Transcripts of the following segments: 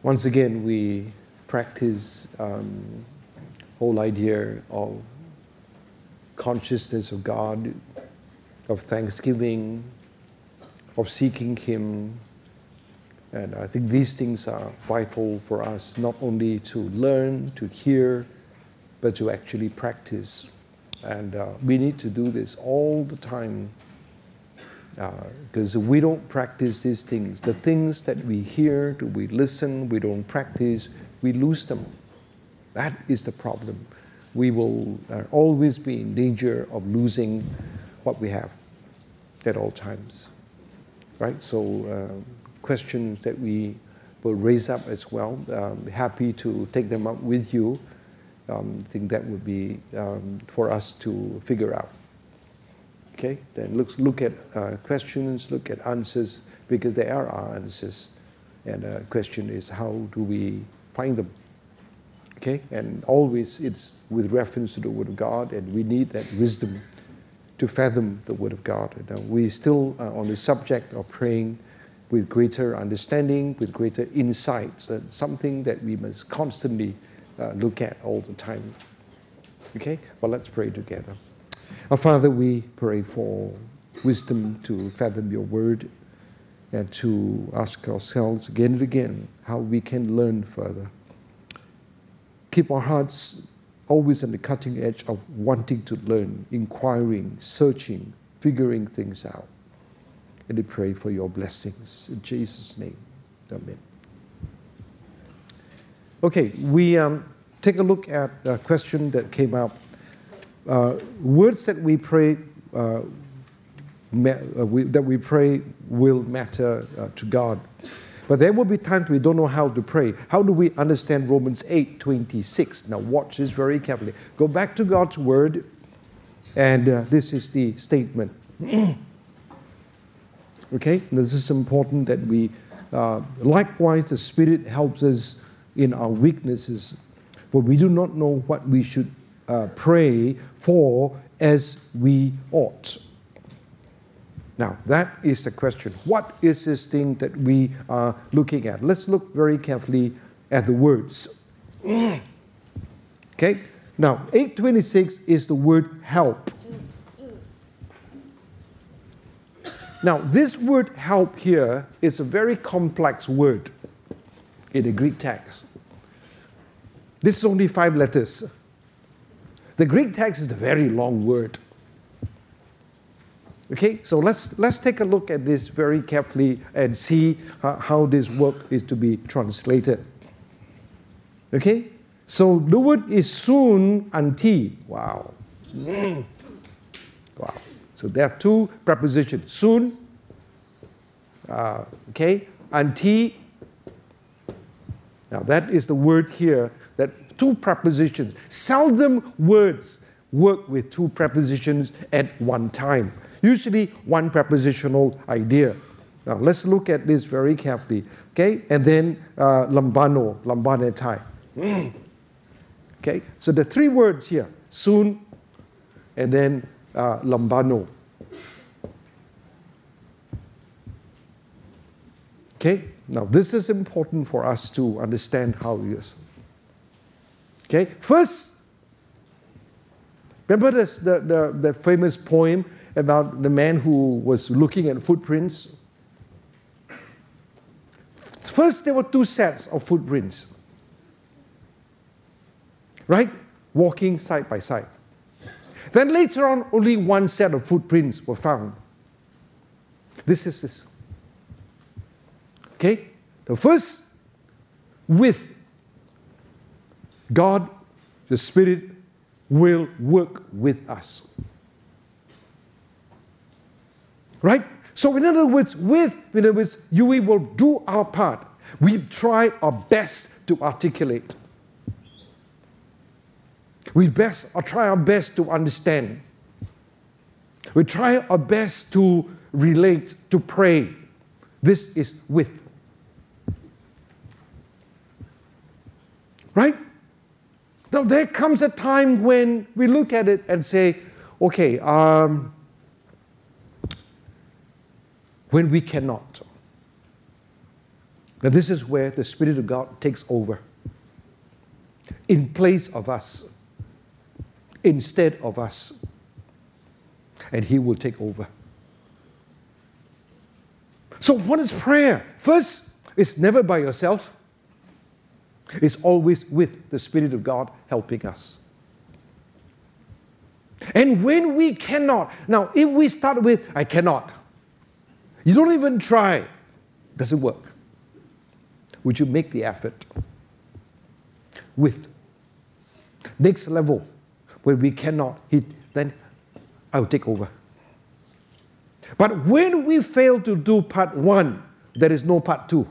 Once again, we practice whole idea of consciousness of God, of thanksgiving, of seeking Him. And I think these things are vital for us, not only to learn, to hear, but to actually practice. And we need to do this all the time, because if we don't practice these things, the things that we hear, we listen, we don't practice, we lose them. That is the problem. We will always be in danger of losing what we have at all times, right? So questions that we will raise up as well. Happy to take them up with you. I think that would be for us to figure out. Okay, then look at questions, look at answers, because there are answers. And the question is, how do we find them? Okay, and always it's with reference to the Word of God, and we need that wisdom to fathom the Word of God. And, we still on the subject of praying with greater understanding, with greater insights. That's something that we must constantly look at all the time. Okay, well, let's pray together. Our Father, we pray for wisdom to fathom your word and to ask ourselves again and again how we can learn further. Keep our hearts always on the cutting edge of wanting to learn, inquiring, searching, figuring things out. And we pray for your blessings. In Jesus' name, amen. Okay, we take a look at a question that came up. Words that we pray will matter to God. But there will be times we don't know how to pray. How do we understand Romans 8:26? Now watch this very carefully. Go back to God's Word, and this is the statement. Okay, this is important that we, likewise the Spirit helps us in our weaknesses, for we do not know what we should pray for as we ought. Now, that is the question. What is this thing that we are looking at? Let's look very carefully at the words. Okay? Now, 8:26 is the word help. Now, this word help here is a very complex word in the Greek text. This is only 5 letters. The Greek text is a very long word. Okay, so let's take a look at this very carefully and see how this word is to be translated. Okay, so the word is soon anti. Wow. Wow. So there are 2 prepositions. Soon, okay, anti. Now that is the word here, that 2 prepositions. Seldom words work with 2 prepositions at one time. Usually 1 prepositional idea. Now let's look at this very carefully. Okay, and then lambano, lambanetai. Okay, so the 3 words here, soon, and then lambano. Okay, now this is important for us to understand how it is. Okay, first, remember this, the famous poem about the man who was looking at footprints? First, there were 2 sets of footprints, right? Walking side by side. Then later on, only 1 set of footprints were found. This is this. Okay? The first, with God, the Spirit will work with us. Right? So in other words, we will do our part. We try our best to articulate. We try our best to understand. We try our best to relate, to pray. This is with. Right? Now there comes a time when we look at it and say, okay, when we cannot. Now this is where the Spirit of God takes over. In place of us. Instead of us. And He will take over. So what is prayer? First, it's never by yourself. It's always with the Spirit of God helping us. And when we cannot, now if we start with, I cannot, you don't even try, doesn't work. Would you make the effort? With. Next level, when we cannot, then I'll take over. But when we fail to do part 1, there is no part 2.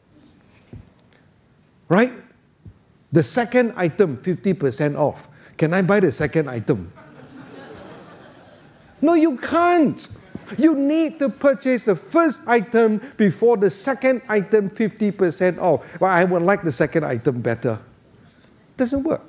Right? The second item, 50% off. Can I buy the second item? No, you can't. You need to purchase the first item before the second item, 50% off. Well, I would like the second item better. Doesn't work.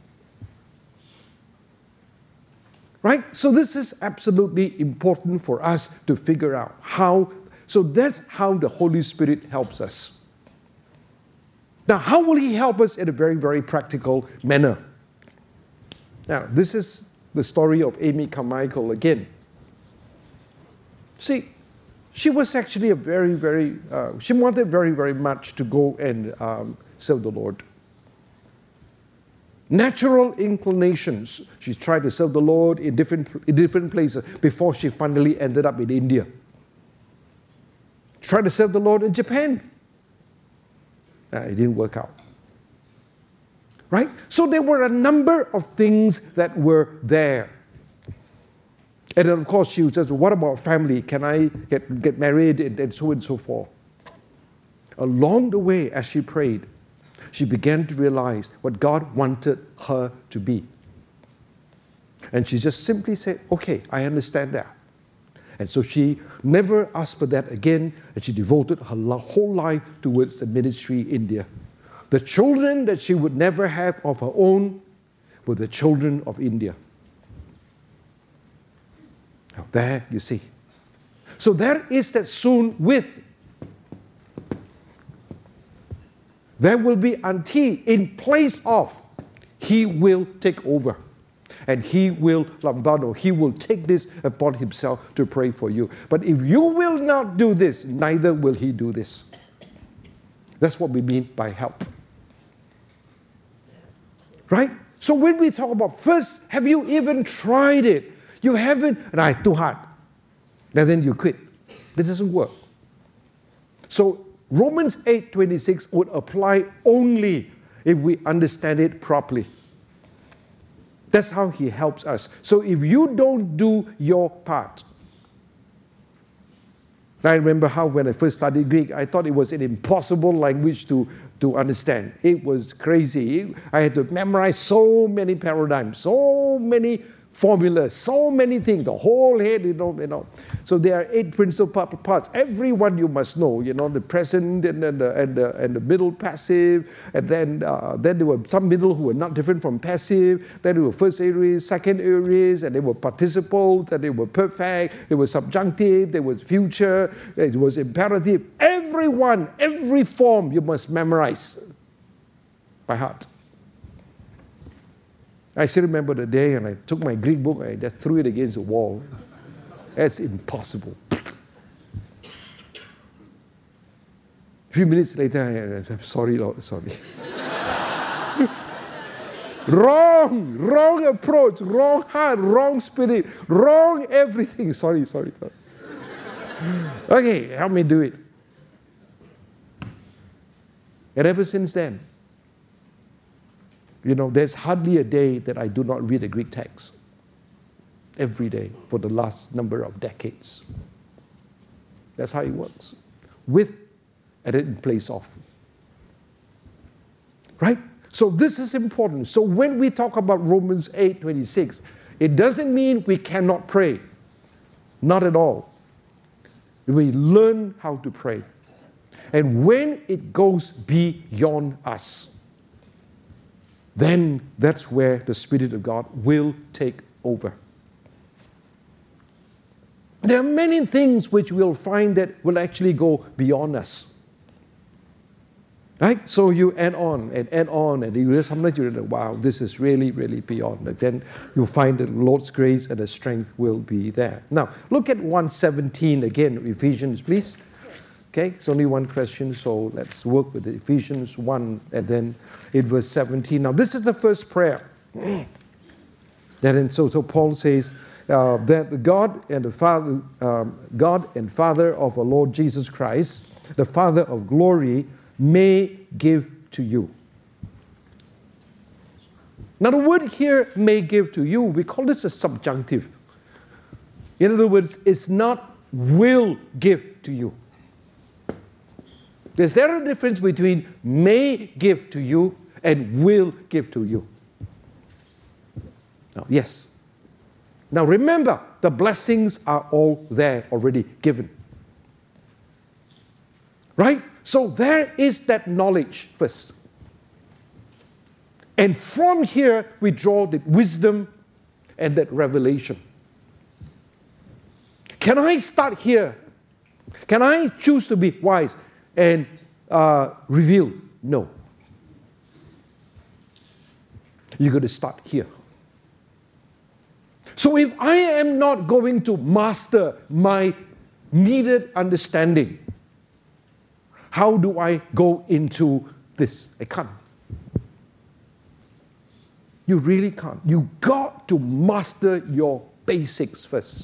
Right? So this is absolutely important for us to figure out how. So that's how the Holy Spirit helps us. Now, how will He help us in a very, very practical manner? Now, this is the story of Amy Carmichael again. See, she was actually she wanted very, very much to go and serve the Lord. Natural inclinations. She tried to serve the Lord in different places before she finally ended up in India. Tried to serve the Lord in Japan. It didn't work out. Right? So there were a number of things that were there. And then of course she was just, what about family? Can I get married and so forth? Along the way, as she prayed, she began to realize what God wanted her to be. And she just simply said, okay, I understand that. And so she never asked for that again, and she devoted her whole life towards the ministry in India. The children that she would never have of her own were the children of India. Now there you see. So there is that soon with. There will be until, in place of, He will take over. And He will, lambano, He will take this upon Himself to pray for you. But if you will not do this, neither will He do this. That's what we mean by help. Right? So when we talk about first, have you even tried it? You haven't, and too hard. And then you quit. This doesn't work. So Romans 8:26 would apply only if we understand it properly. That's how He helps us. So if you don't do your part, I remember how when I first studied Greek, I thought it was an impossible language to understand. It was crazy. I had to memorize so many paradigms, so many formulas, so many things, the whole head, you know. So there are 8 principal parts. Every one you must know, the present and the middle passive, and then there were some middle who were not different from passive. Then there were first aorist, second aorist, and they were participles, and they were perfect, they were subjunctive, there was future, it was imperative. Every one, every form you must memorize by heart. I still remember the day, and I took my Greek book, I just threw it against the wall. That's impossible. A few minutes later, I'm sorry, Lord, sorry. Wrong approach, wrong heart, wrong spirit, wrong everything. Sorry. Okay, help me do it. And ever since then, there's hardly a day that I do not read a Greek text. Every day for the last number of decades. That's how it works. With and in place of. Right? So this is important. So when we talk about Romans 8:26, it doesn't mean we cannot pray. Not at all. We learn how to pray. And when it goes beyond us, then that's where the Spirit of God will take over. There are many things which we'll find that will actually go beyond us. Right? So you add on, and you sometimes you think, wow, this is really, really beyond. And then you'll find the Lord's grace and the strength will be there. Now, look at 1:17 again, Ephesians, please. Okay, it's only one question, so let's work with Ephesians 1 and then in verse 17. Now, this is the first prayer. So Paul says that the God and Father of our Lord Jesus Christ, the Father of glory, may give to you. Now the word here, may give to you, we call this a subjunctive. In other words, it's not will give to you. Is there a difference between may give to you and will give to you? Now, yes. Now remember, the blessings are all there already given. Right? So there is that knowledge first. And from here, we draw the wisdom and that revelation. Can I start here? Can I choose to be wise and reveal? No. You're going to start here. So if I am not going to master my needed understanding, how do I go into this? I can't. You really can't. You got to master your basics first.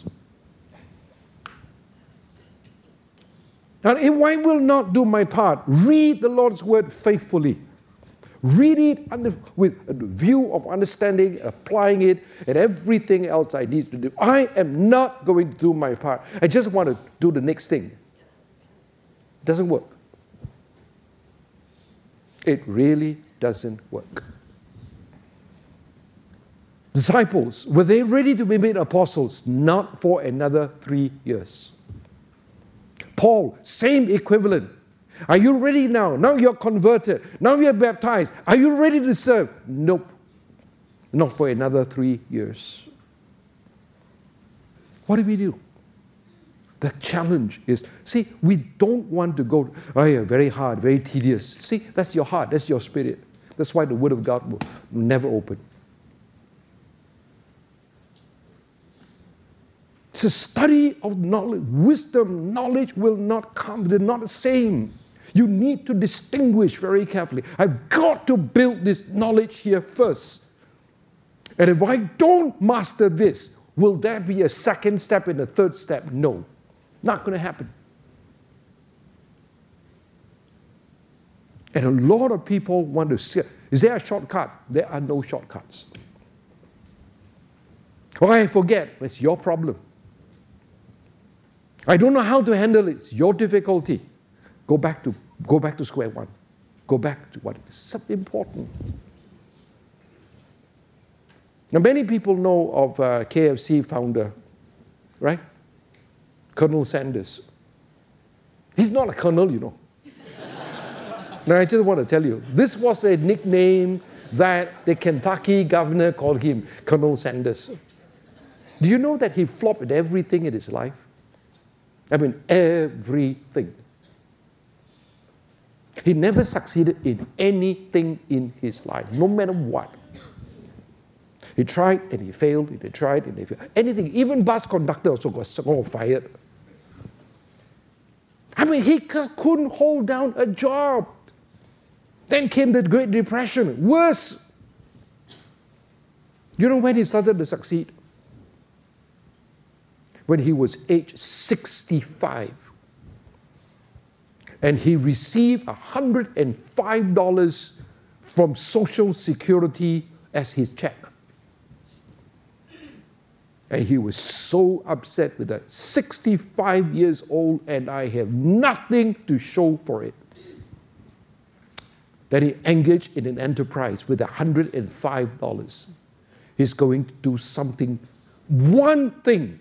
And if I will not do my part, read the Lord's word faithfully. Read it with a view of understanding, applying it, and everything else I need to do. I am not going to do my part. I just want to do the next thing. It doesn't work. It really doesn't work. Disciples, were they ready to be made apostles? Not for another 3 years. Paul, same equivalent. Are you ready now? Now you're converted. Now you're baptized. Are you ready to serve? Nope. Not for another 3 years. What do we do? The challenge is, see, we don't want to go, oh yeah, very hard, very tedious. See, that's your heart, that's your spirit. That's why the Word of God will never open. It's a study of knowledge. Wisdom, knowledge will not come. They're not the same. You need to distinguish very carefully. I've got to build this knowledge here first. And if I don't master this, will there be a second step and a third step? No. Not going to happen. And a lot of people want to see, is there a shortcut? There are no shortcuts. Oh, I forget. It's your problem. I don't know how to handle it. It's your difficulty. Go back to square one. Go back to what is so important. Now, many people know of KFC founder, right? Colonel Sanders. He's not a colonel, you know. Now, I just want to tell you, this was a nickname that the Kentucky governor called him, Colonel Sanders. Do you know that he flopped at everything in his life? I mean, everything. He never succeeded in anything in his life, no matter what. He tried and he failed, and he tried and he failed. Anything, even bus conductor also got fired. I mean, he just couldn't hold down a job. Then came the Great Depression, worse. You know when he started to succeed? When he was age 65. And he received $105 from Social Security as his check. And he was so upset with that. 65 years old and I have nothing to show for it. Then he engaged in an enterprise with $105. He's going to do something, one thing.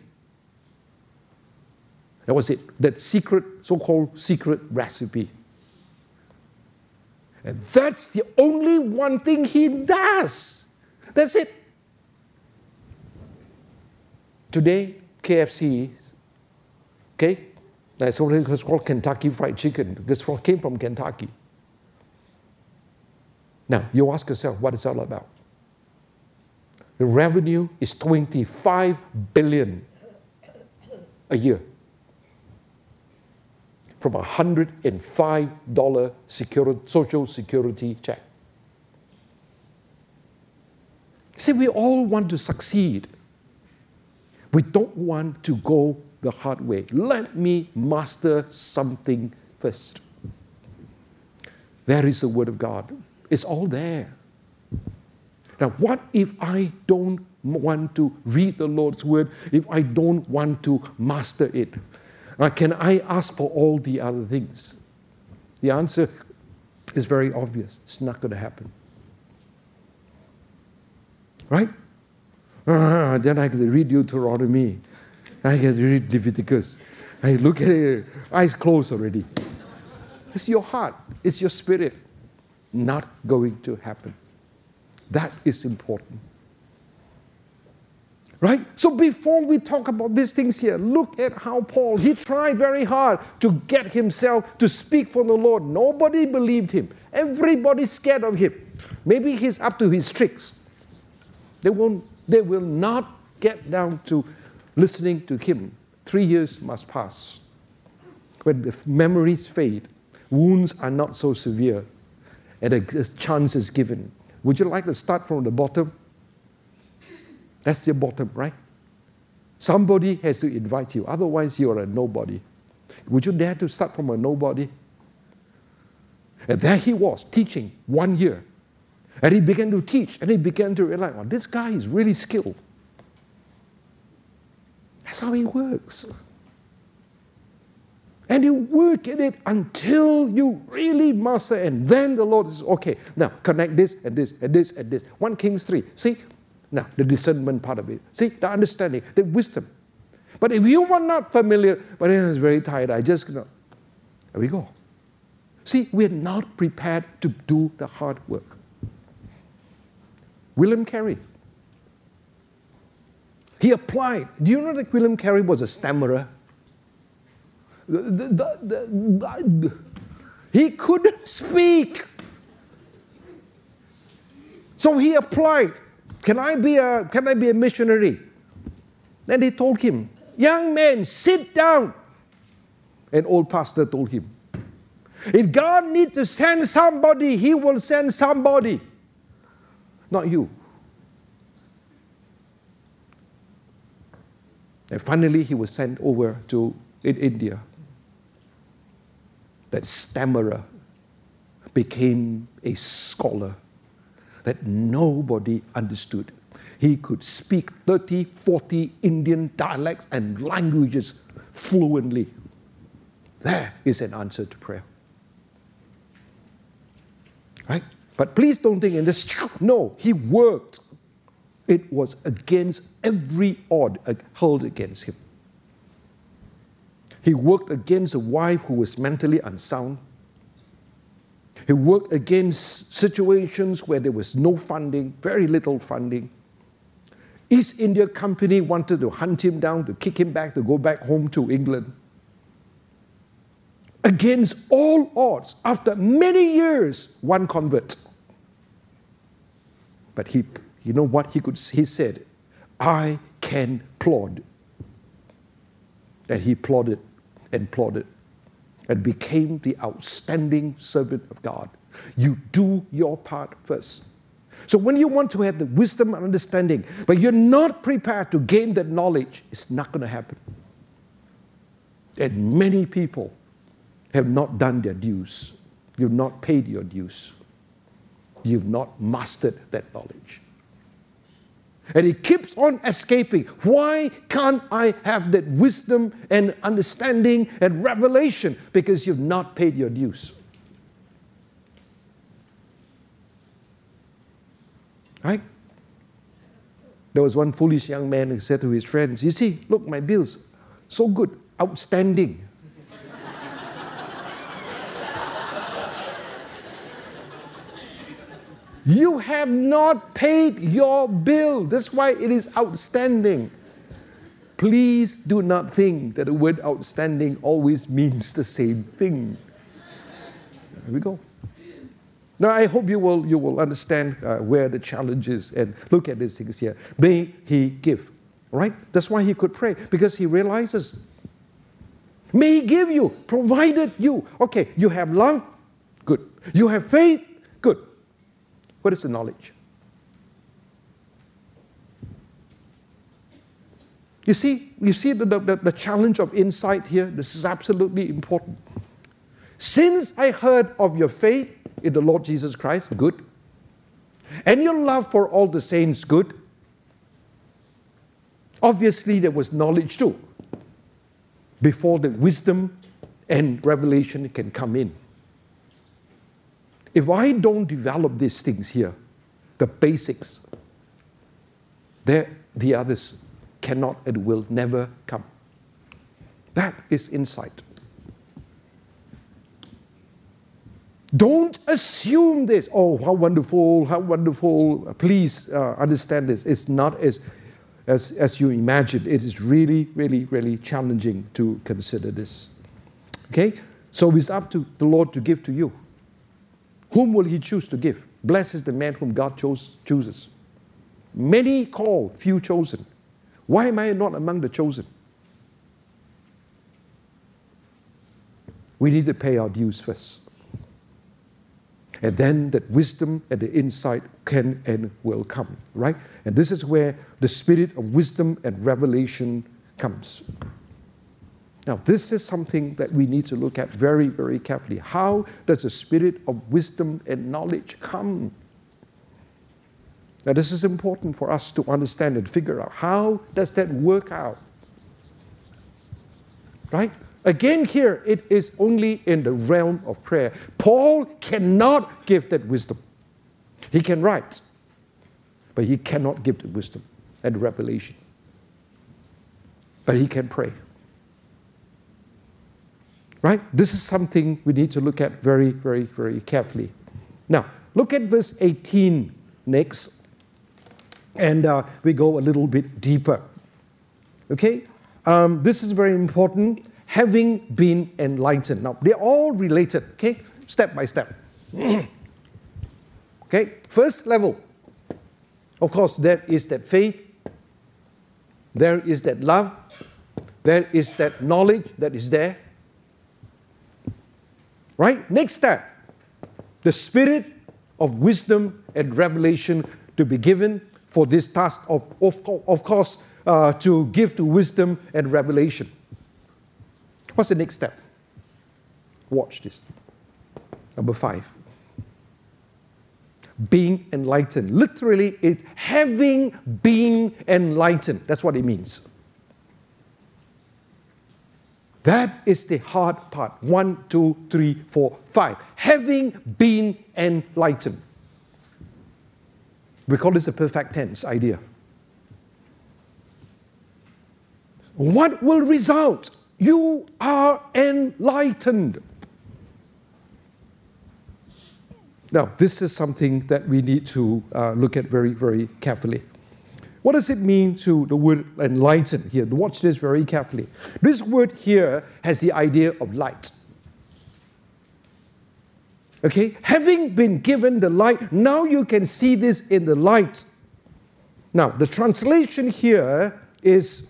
That was it, that secret, so-called secret recipe. And that's the only one thing he does. That's it. Today, KFC, okay, that's what it's called Kentucky Fried Chicken. This came from Kentucky. Now, you ask yourself, what is it all about? The revenue is $25 billion a year from a $105 social security check. See, we all want to succeed. We don't want to go the hard way. Let me master something first. There is the Word of God. It's all there. Now, what if I don't want to read the Lord's Word, if I don't want to master it? Can I ask for all the other things? The answer is very obvious. It's not going to happen. Right? Then I can read Deuteronomy. I can read Leviticus. I look at it, eyes closed already. It's your heart. It's your spirit. Not going to happen. That is important. Right? So before we talk about these things here, look at how Paul, he tried very hard to get himself to speak for the Lord. Nobody believed him. Everybody's scared of him. Maybe he's up to his tricks. They will not get down to listening to him. 3 years must pass. When the memories fade, wounds are not so severe, and a chance is given. Would you like to start from the bottom? That's the bottom, right? Somebody has to invite you, otherwise you're a nobody. Would you dare to start from a nobody? And there he was, teaching 1 year. And he began to teach, and he began to realize, oh, this guy is really skilled. That's how he works. And you work at it until you really master, and then the Lord says, okay, now connect this and this and this and this. 1 Kings 3. See? Now, the discernment part of it. See? The understanding, the wisdom. But if you are not familiar, but it's very tired, there we go. See, we're not prepared to do the hard work. William Carey. He applied. Do you know that William Carey was a stammerer? He couldn't speak. So he applied. Can I be a missionary? Then they told him, young man, sit down. An old pastor told him, if God needs to send somebody, He will send somebody. Not you. And finally, he was sent over to India. That stammerer became a scholar that nobody understood. He could speak 30, 40 Indian dialects and languages fluently. There is an answer to prayer. Right? But please don't think in this, no, he worked. It was against every odd hurled against him. He worked against a wife who was mentally unsound. He worked against situations where there was no funding, very little funding. East India Company wanted to hunt him down, to kick him back, to go back home to England. Against all odds, after many years, one convert. But you know what he said? I can plod. And he plodded and plodded and became the outstanding servant of God. You do your part first. So when you want to have the wisdom and understanding, but you're not prepared to gain that knowledge, it's not going to happen. And many people have not done their dues. You've not paid your dues. You've not mastered that knowledge. And it keeps on escaping. Why can't I have that wisdom and understanding and revelation? Because you've not paid your dues. Right? There was one foolish young man who said to his friends, you see, look, my bills, so good, outstanding. You have not paid your bill. That's why it is outstanding. Please do not think that the word outstanding always means the same thing. There we go. Now, I hope you will understand where the challenge is and look at these things here. May he give, right? That's why he could pray, because he realizes, may he give you, provided you. Okay, you have love, good. You have faith, good. What is the knowledge? You see the challenge of insight here? This is absolutely important. Since I heard of your faith in the Lord Jesus Christ, good. And your love for all the saints, good. Obviously, there was knowledge too, before the wisdom and revelation can come in. If I don't develop these things here, the basics, the others cannot and will never come. That is insight. Don't assume this. Oh, how wonderful, how wonderful. Please understand this. It's not as you imagine. It is really, really, really challenging to consider this. Okay? So it's up to the Lord to give to you. Whom will he choose to give? Blessed is the man whom God chooses. Many called, few chosen. Why am I not among the chosen? We need to pay our dues first. And then that wisdom and the insight can and will come, right? And this is where the spirit of wisdom and revelation comes. Now, this is something that we need to look at very, very carefully. How does the spirit of wisdom and knowledge come? Now, this is important for us to understand and figure out. How does that work out? Right? Again, here, it is only in the realm of prayer. Paul cannot give that wisdom. He can write, but he cannot give the wisdom and revelation. But he can pray. Right? This is something we need to look at very, very, very carefully. Now, look at verse 18 next. And we go a little bit deeper. Okay? This is very important. Having been enlightened. Now, they're all related. Okay? Step by step. Okay? First level. Of course, there is that faith. There is that love. There is that knowledge that is there. Right? Next step. The spirit of wisdom and revelation to be given for this task of course, to give to wisdom and revelation. What's the next step? Watch this. Number 5. Being enlightened. Literally, it's having been enlightened. That's what it means. That is the hard part. 1, 2, 3, 4, 5. Having been enlightened. We call this a perfect tense idea. What will result? You are enlightened. Now, this is something that we need to look at very, very carefully. What does it mean to the word enlighten here? Watch this very carefully. This word here has the idea of light. Okay? Having been given the light, now you can see this in the light. Now, the translation here is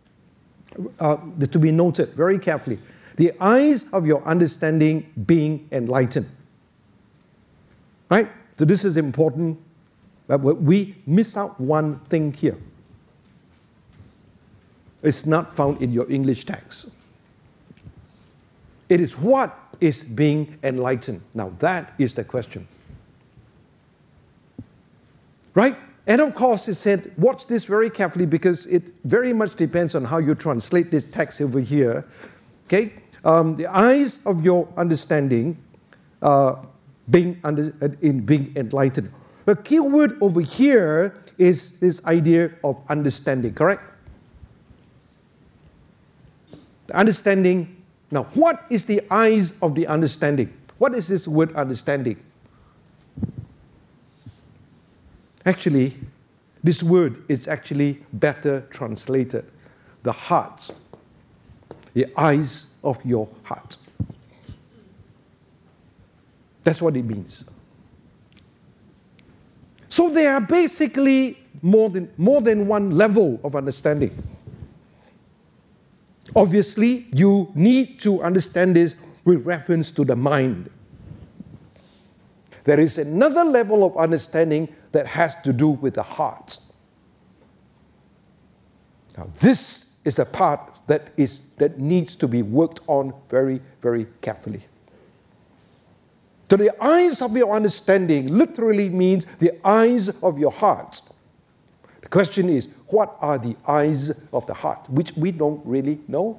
to be noted very carefully. The eyes of your understanding being enlightened. Right? So this is important. But we miss out one thing here. It's not found in your English text. It is what is being enlightened. Now that is the question. Right? And of course it said, watch this very carefully because it very much depends on how you translate this text over here. Okay? The eyes of your understanding being enlightened. The key word over here is this idea of understanding, correct? The understanding. Now, what is the eyes of the understanding? What is this word understanding? Actually, this word is actually better translated. The heart. The eyes of your heart. That's what it means. So there are basically more than one level of understanding. Obviously, you need to understand this with reference to the mind. There is another level of understanding that has to do with the heart. Now, this is a part that needs to be worked on very, very carefully. So the eyes of your understanding literally means the eyes of your heart. The question is, what are the eyes of the heart, which we don't really know?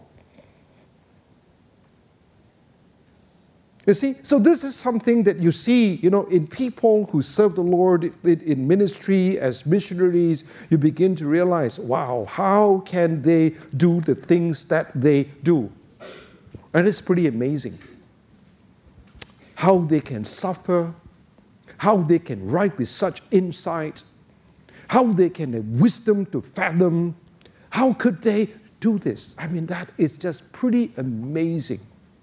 You see, so this is something that you see, in people who serve the Lord in ministry as missionaries. You begin to realize, wow, how can they do the things that they do? And it's pretty amazing how they can suffer, how they can write with such insight, how they can have wisdom to fathom. How could they do this? I mean, that is just pretty amazing.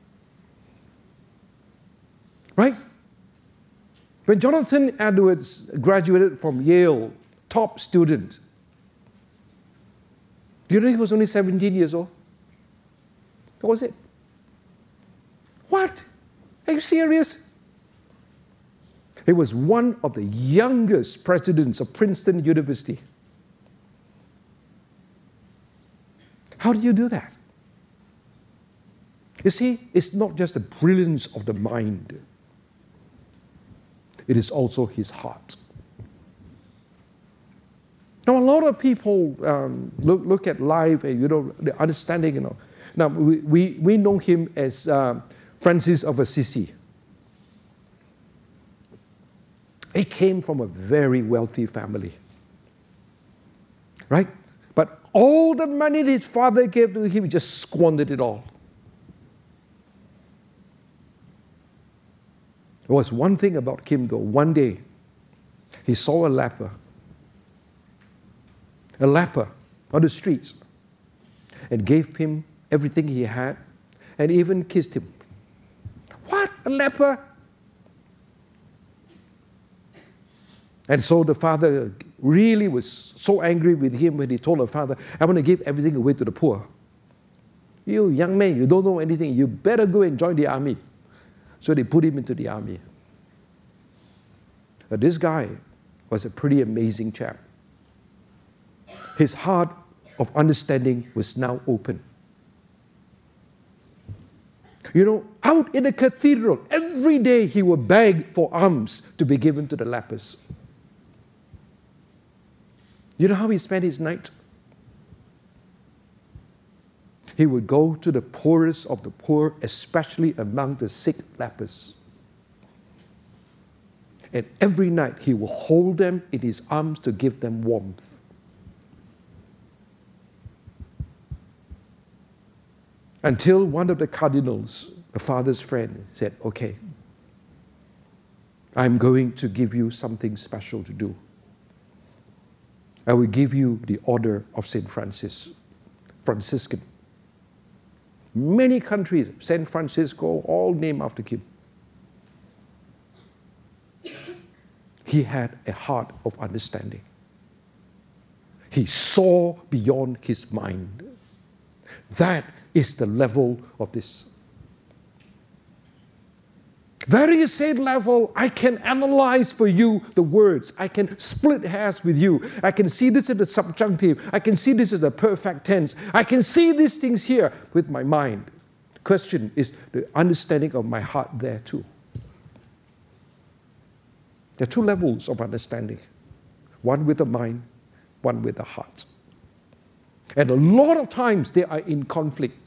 Right? When Jonathan Edwards graduated from Yale, top student, you know he was only 17 years old? That was it. What? Are you serious? He was one of the youngest presidents of Princeton University. How do you do that? You see, it's not just the brilliance of the mind. It is also his heart. Now, a lot of people look at life and, the understanding, Now, we know him as Francis of Assisi. He came from a very wealthy family. Right? But all the money that his father gave to him, he just squandered it all. There was one thing about Kim, though. One day, he saw a leper on the streets, and gave him everything he had, and even kissed him. What? A leper? And so the father really was so angry with him when he told the father, I want to give everything away to the poor. You young man, you don't know anything. You better go and join the army. So they put him into the army. But this guy was a pretty amazing chap. His heart of understanding was now open. Out in the cathedral, every day he would beg for alms to be given to the lepers. You know how he spent his night? He would go to the poorest of the poor, especially among the sick lepers. And every night he will hold them in his arms to give them warmth. Until one of the cardinals, the father's friend, said, okay, I'm going to give you something special to do. I will give you the order of St. Francis, Franciscan. Many countries, San Francisco, all named after him. He had a heart of understanding. He saw beyond his mind. That is the level of this. Very same level, I can analyze for you the words. I can split hairs with you. I can see this as the subjunctive. I can see this as the perfect tense. I can see these things here with my mind. The question is the understanding of my heart there too. There are two levels of understanding. One with the mind, one with the heart. And a lot of times they are in conflict.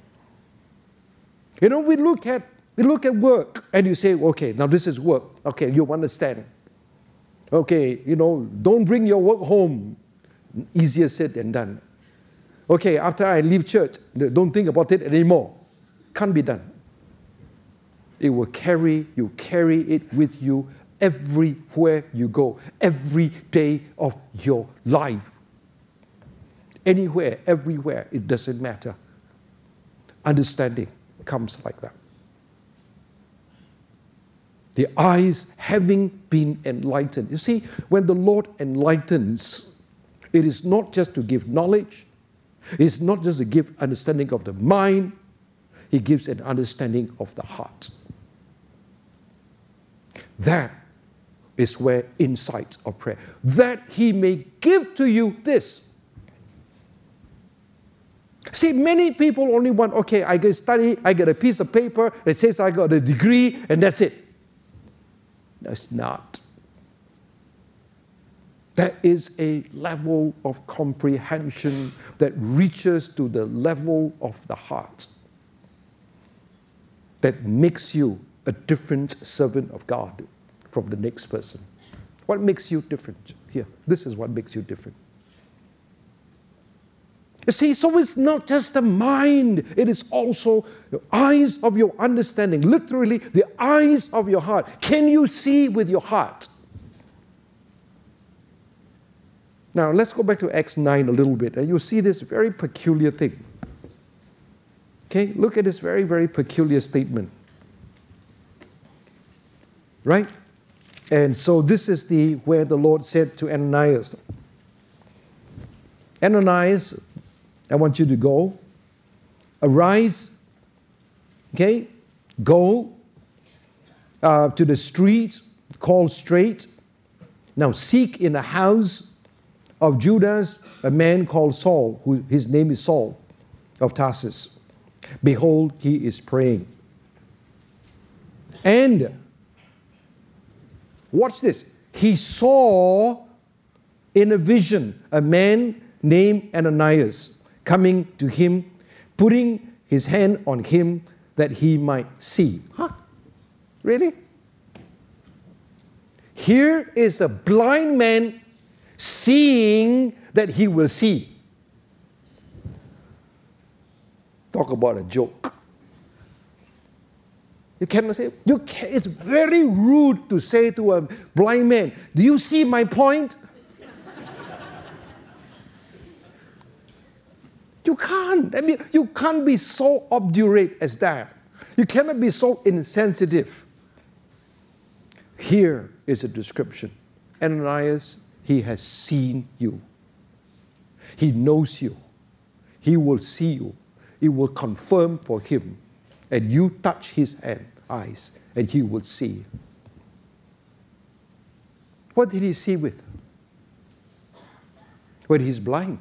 We look at work and you say, okay, now this is work. Okay, you understand. Okay, don't bring your work home. Easier said than done. Okay, after I leave church, don't think about it anymore. Can't be done. You carry it with you everywhere you go, every day of your life. Anywhere, everywhere, it doesn't matter. Understanding comes like that. The eyes having been enlightened. You see, when the Lord enlightens, it is not just to give knowledge. It's not just to give understanding of the mind. He gives an understanding of the heart. That is where insight of prayer. That He may give to you this. See, many people only want, okay, I get study, I get a piece of paper that says I got a degree, and that's it. That's not. There is a level of comprehension that reaches to the level of the heart, that makes you a different servant of God from the next person. What makes you different? Here, this is what makes you different. You see, so it's not just the mind, it is also the eyes of your understanding, literally the eyes of your heart. Can you see with your heart? Now, let's go back to Acts 9 a little bit, and you'll see this very peculiar thing. Okay, look at this very, very peculiar statement. Right? And so this is where the Lord said to Ananias, Ananias, I want you to go, arise, okay, go to the street called Straight. Now seek in the house of Judas a man called Saul, who his name is Saul of Tarsus. Behold, he is praying. And watch this. He saw in a vision a man named Ananias coming to him, putting his hand on him that he might see. Huh? Really? Here is a blind man seeing that he will see. Talk about a joke. You cannot say, it's very rude to say to a blind man, do you see my point? You can't. I mean, you can't be so obdurate as that. You cannot be so insensitive. Here is a description. Ananias, he has seen you. He knows you. He will see you. It will confirm for him. And you touch his eyes, and he will see. What did he see with? When he's blind.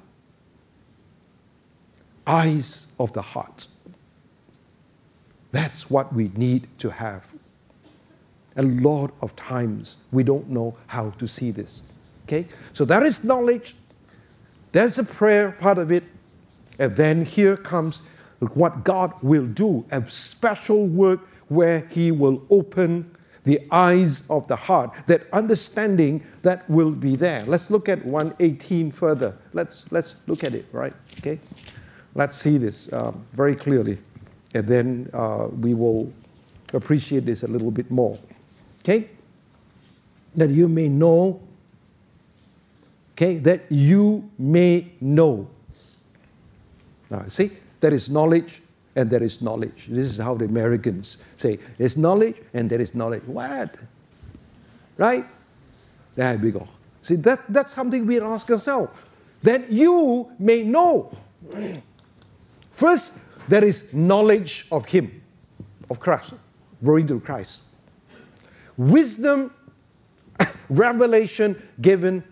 Eyes of the heart. That's what we need to have. A lot of times we don't know how to see this. Okay? So that is knowledge. There's a prayer part of it. And then here comes what God will do, a special work where He will open the eyes of the heart, that understanding that will be there. Let's look at 1:18 further. Let's look at it, right? Okay? Let's see this very clearly, and then we will appreciate this a little bit more. Okay? That you may know. Okay? That you may know. Now, see, there is knowledge and there is knowledge. This is how the Americans say, there's knowledge and there is knowledge. What? Right? There we go. See, that's something we ask ourselves. That you may know. First, there is knowledge of Him, of Christ, growing to Christ. Wisdom, revelation given,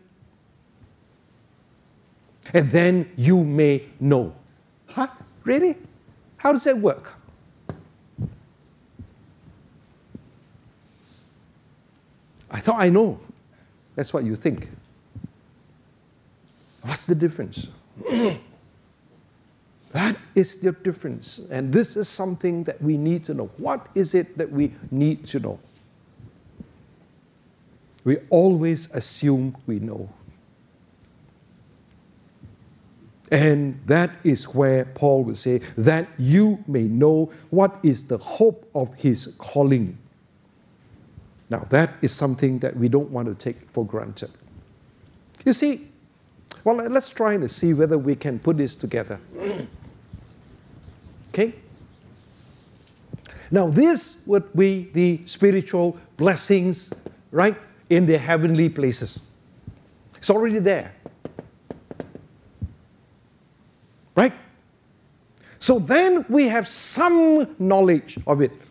and then you may know. Huh? Really? How does that work? I thought I know. That's what you think. What's the difference? That is the difference. And this is something that we need to know. What is it that we need to know? We always assume we know. And that is where Paul will say, that you may know what is the hope of His calling. Now, that is something that we don't want to take for granted. You see, well, let's try to see whether we can put this together. Okay? Now, this would be the spiritual blessings, right, in the heavenly places. It's already there. Right? So then we have some knowledge of it,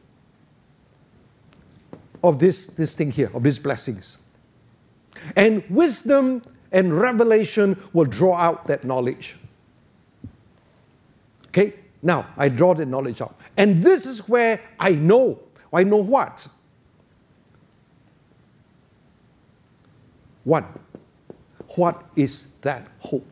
of this thing here, of these blessings. And wisdom and revelation will draw out that knowledge. Okay? Now, I draw the knowledge out. And this is where I know. I know what? One. What is that hope?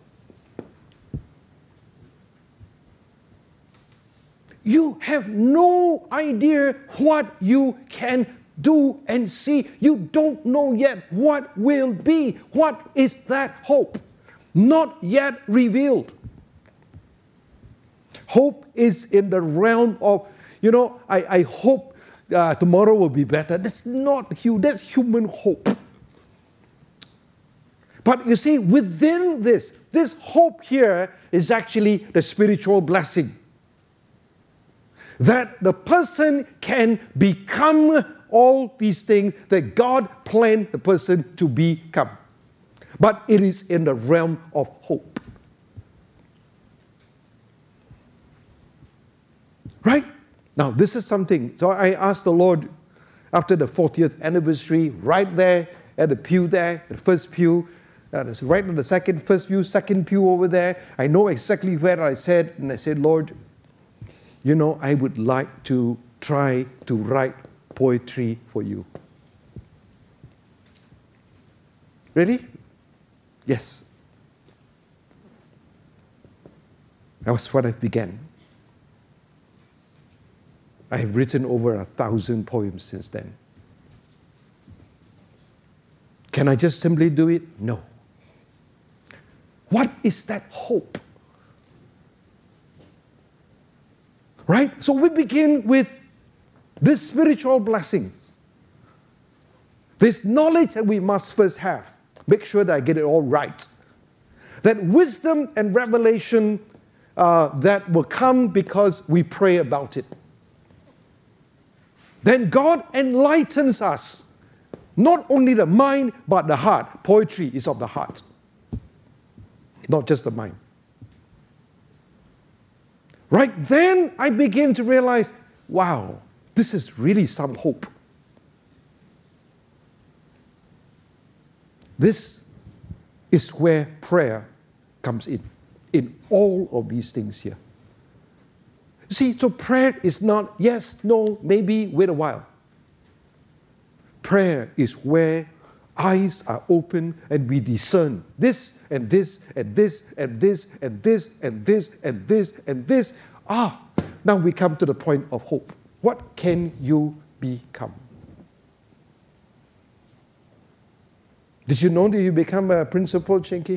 You have no idea what you can do and see. You don't know yet what will be. What is that hope? Not yet revealed. Hope is in the realm of, I hope tomorrow will be better. That's not that's human hope. But you see, within this hope here is actually the spiritual blessing. That the person can become all these things that God planned the person to become. But it is in the realm of hope. Right? Now, this is something. So I asked the Lord after the 40th anniversary, right there at the pew there, the first pew, right on the first pew, second pew over there. I know exactly where I said, and I said, Lord, I would like to try to write poetry for you. Really? Yes. That was what I began. I have written over 1,000 poems since then. Can I just simply do it? No. What is that hope? Right? So we begin with this spiritual blessings. This knowledge that we must first have. Make sure that I get it all right. That wisdom and revelation that will come because we pray about it. Then God enlightens us. Not only the mind, but the heart. Poetry is of the heart. Not just the mind. Right then, I begin to realize, wow, this is really some hope. This is where prayer comes in all of these things here. See, so prayer is not yes, no, maybe, wait a while. Prayer is where eyes are open and we discern this and this and this and this and this and this and this and this. Now we come to the point of hope. What can you become? Did you know that you become a principal, Chinky?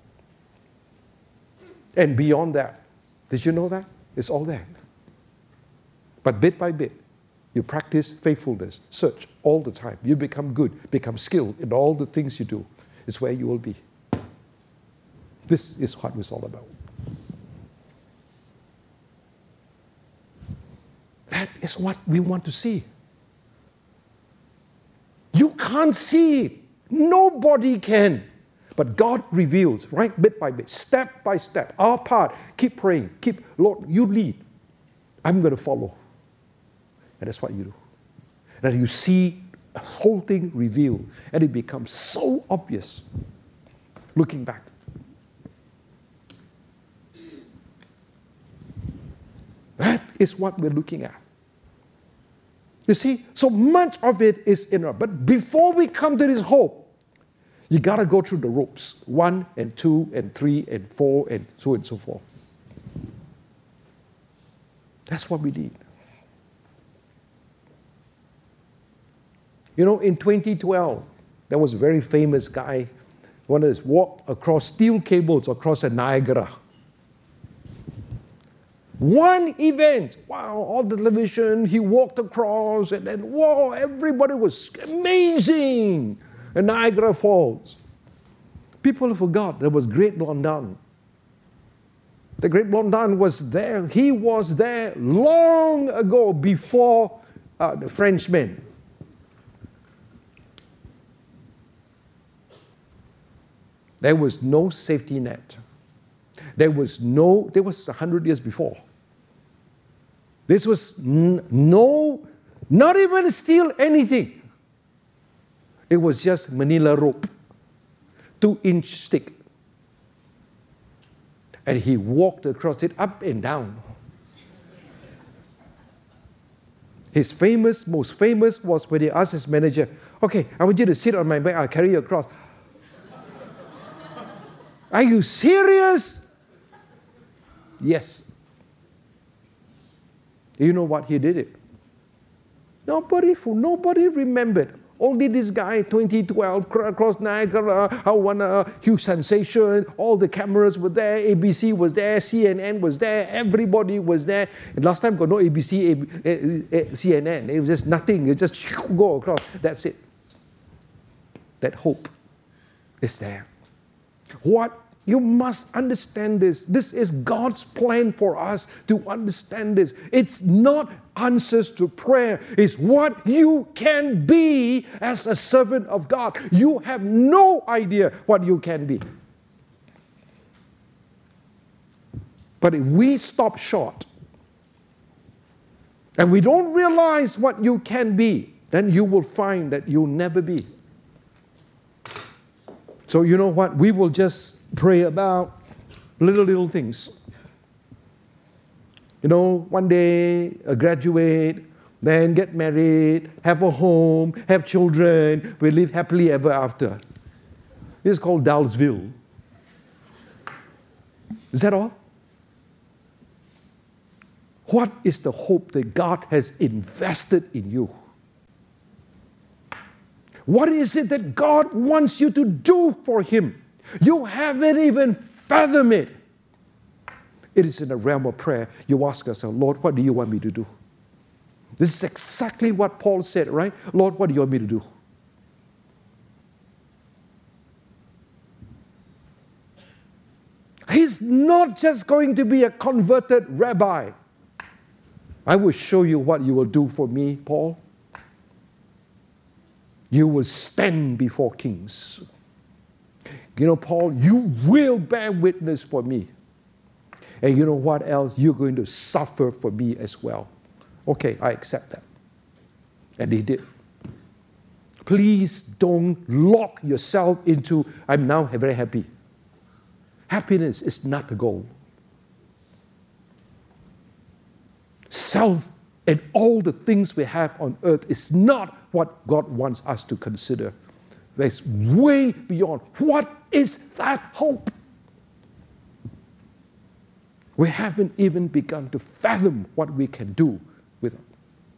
And beyond that, did you know that? It's all there. But bit by bit, you practice faithfulness, search all the time. You become good, become skilled in all the things you do. It's where you will be. This is what it's all about. That is what we want to see. You can't see it. Nobody can. But God reveals, right, bit by bit, step by step, our part. Keep praying. Lord, you lead. I'm going to follow. And that's what you do. And then you see the whole thing revealed, and it becomes so obvious looking back. That is what we're looking at. You see, so much of it is in our, but before we come to this hope, you got to go through the ropes. 1 and 2 and 3 and 4 and so forth. That's what we need. You know, in 2012, there was a very famous guy who wanted to walk across steel cables across the Niagara. One event, wow, on television, he walked across and then, wow, everybody was amazing. And Niagara Falls. People forgot there was Great London. The Great Blondin was there. He was there long ago, before the Frenchmen. There was no safety net. There was 100 years before. This was not even steal anything. It was just manila rope, 2-inch stick. And he walked across it up and down. His most famous was when he asked his manager, okay, I want you to sit on my back, I'll carry you across. Are you serious? Yes. You know what? He did it. Nobody remembered. Only this guy, 2012, across Niagara, one huge sensation. All the cameras were there. ABC was there. CNN was there. Everybody was there. And last time got no ABC, CNN. It was just nothing. It just go across. That's it. That hope is there. What? You must understand this. This is God's plan for us to understand this. It's not answers to prayer. It's what you can be as a servant of God. You have no idea what you can be. But if we stop short and we don't realize what you can be, then you will find that you'll never be. So you know what? We will just pray about little things. You know, one day graduate, then get married, have a home, have children, we live happily ever after. This is called Dalesville. Is that all? What is the hope that God has invested in you? What is it that God wants you to do for Him? You haven't even fathomed it. It is in the realm of prayer. You ask yourself, Lord, what do you want me to do? This is exactly what Paul said, right? Lord, what do you want me to do? He's not just going to be a converted rabbi. I will show you what you will do for me, Paul. You will stand before kings. You know, Paul, you will bear witness for me. And you know what else? You're going to suffer for me as well. Okay, I accept that. And he did. Please don't lock yourself into, I'm now very happy. Happiness is not the goal. Self and all the things we have on earth is not what God wants us to consider. It's way beyond. What is that hope? We haven't even begun to fathom what we can do with it.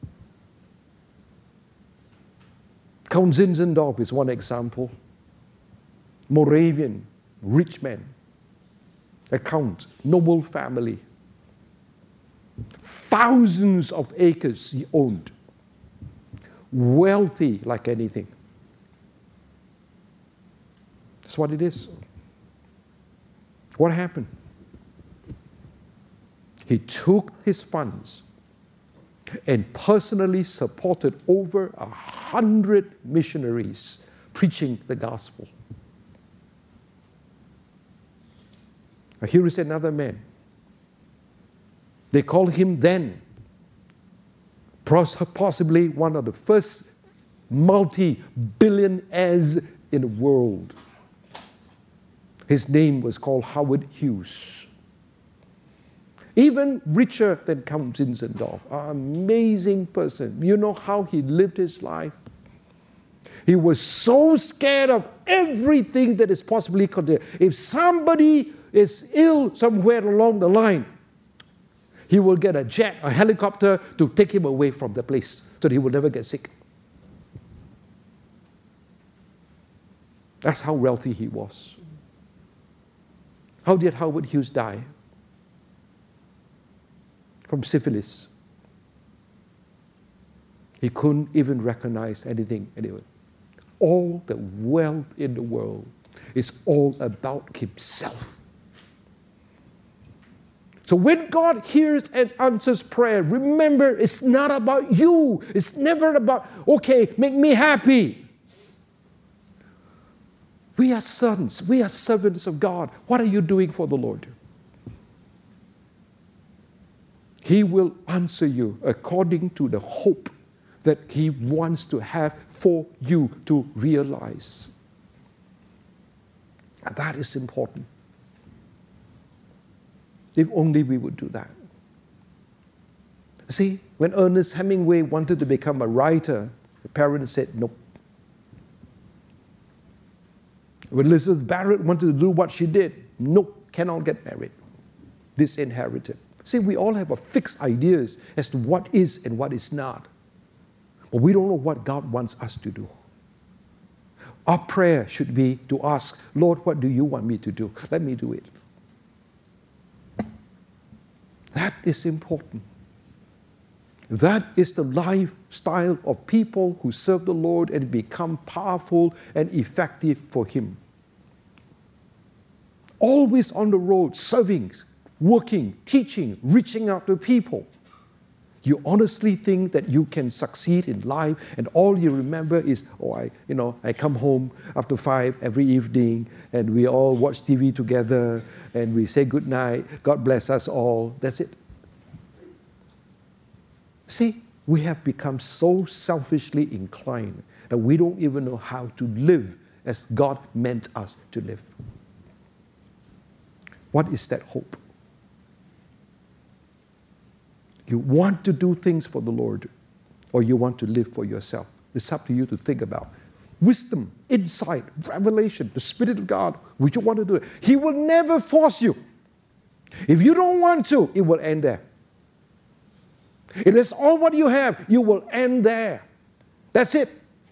Count Zinzendorf is one example. Moravian, rich man. A count, noble family. Thousands of acres he owned. Wealthy like anything. That's what it is. What happened? He took his funds and personally supported over 100 missionaries preaching the gospel. Now here is another man. They called him then possibly one of the first multi-billionaires in the world. His name was called Howard Hughes. Even richer than Count Zinzendorf, an amazing person. You know how he lived his life? He was so scared of everything that is possibly contained. If somebody is ill somewhere along the line, he will get a jet, a helicopter to take him away from the place so that he will never get sick. That's how wealthy he was. How did Howard Hughes die? From syphilis. He couldn't even recognize anything anyway. All the wealth in the world is all about himself. So when God hears and answers prayer, remember, it's not about you. It's never about, okay, make me happy. We are sons. We are servants of God. What are you doing for the Lord? He will answer you according to the hope that He wants to have for you to realize. And that is important. If only we would do that. See, when Ernest Hemingway wanted to become a writer, the parents said, nope. When Elizabeth Barrett wanted to do what she did, nope, cannot get married. Disinherited. See, we all have a fixed ideas as to what is and what is not. But we don't know what God wants us to do. Our prayer should be to ask, Lord, what do you want me to do? Let me do it. That is important. That is the lifestyle of people who serve the Lord and become powerful and effective for Him. Always on the road, serving, working, teaching, reaching out to people. You honestly think that you can succeed in life, and all you remember is, I come home after 5 every evening, and we all watch TV together, and we say good night, God bless us all. That's it. See, we have become so selfishly inclined that we don't even know how to live as God meant us to live. What is that hope? You want to do things for the Lord, or you want to live for yourself. It's up to you to think about. Wisdom, insight, revelation, the Spirit of God, would you want to do it? He will never force you. If you don't want to, it will end there. If that's all what you have, you will end there. That's it.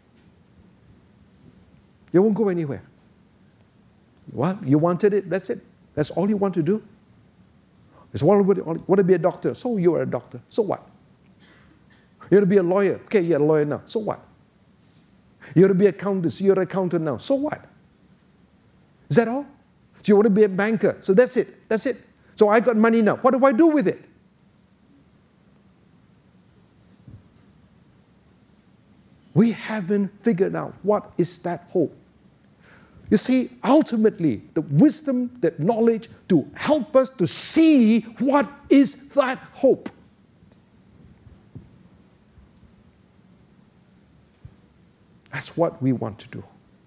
You won't go anywhere. What? You wanted it, that's it. That's all you want to do. You want to be a doctor, so you are a doctor. So what? You want to be a lawyer. Okay, you're a lawyer now. So what? You want to be an accountant, so you're an accountant now. So what? Is that all? So you want to be a banker. So that's it. That's it. So I got money now. What do I do with it? We haven't figured out what is that hope. You see, ultimately, the wisdom, that knowledge to help us to see what is that hope. That's what we want to do.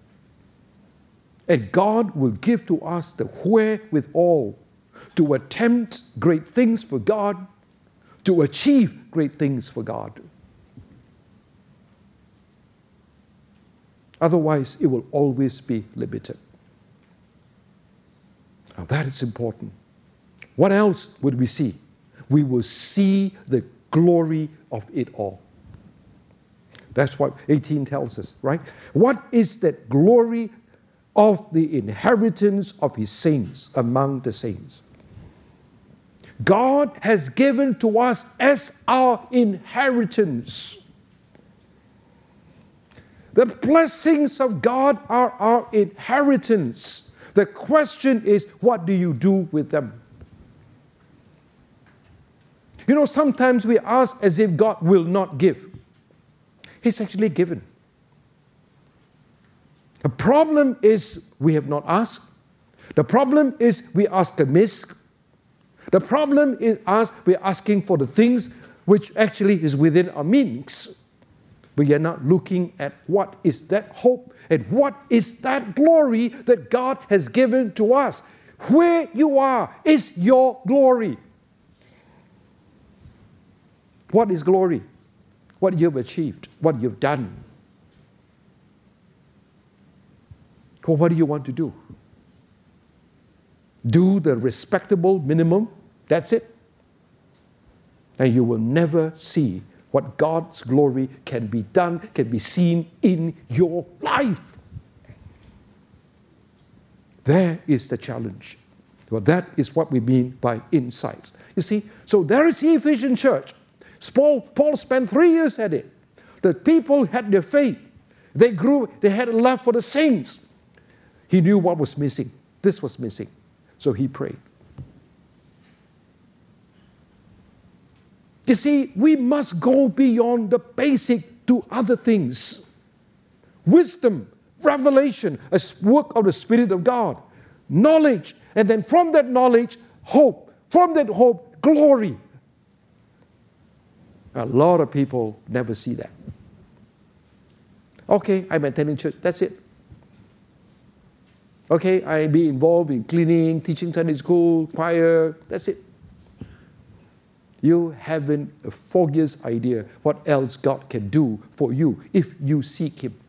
And God will give to us the wherewithal to attempt great things for God, to achieve great things for God. Otherwise, it will always be limited. Now, that is important. What else would we see? We will see the glory of it all. That's what 18 tells us, right? What is that glory of the inheritance of His saints among the saints? God has given to us as our inheritance. The blessings of God are our inheritance. The question is, what do you do with them? You know, sometimes we ask as if God will not give. He's actually given. The problem is we have not asked. The problem is we ask amiss. The problem is we're asking for the things which actually is within our means. We are not looking at what is that hope and what is that glory that God has given to us. Where you are is your glory. What is glory? What you've achieved, what you've done. Well, what do you want to do? Do the respectable minimum, that's it. And you will never see what God's glory can be done, can be seen in your life. There is the challenge. Well, that is what we mean by insights. You see, so there is the Ephesian church. Paul spent 3 years at it. The people had their faith. They grew, they had a love for the saints. He knew what was missing. This was missing. So he prayed. You see, we must go beyond the basic to other things. Wisdom, revelation, a work of the Spirit of God, knowledge, and then from that knowledge, hope. From that hope, glory. A lot of people never see that. Okay, I'm attending church, that's it. Okay, I be involved in cleaning, teaching Sunday school, choir, that's it. You haven't a foggiest idea what else God can do for you if you seek Him.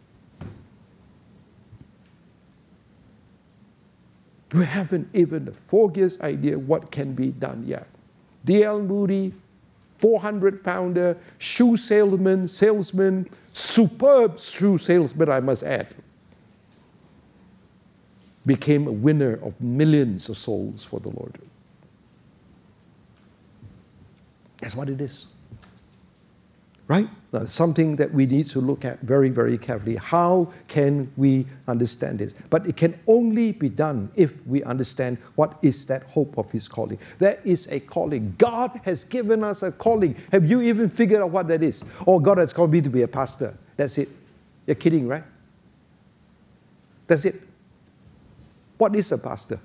We haven't even the foggiest idea what can be done yet. D.L. Moody, 400-pounder, shoe salesman, superb shoe salesman, I must add, became a winner of millions of souls for the Lord. That's what it is. Right? That's something that we need to look at very, very carefully. How can we understand this? But it can only be done if we understand what is that hope of His calling. There is a calling. God has given us a calling. Have you even figured out what that is? Oh, God has called me to be a pastor. That's it. You're kidding, right? That's it. What is a pastor?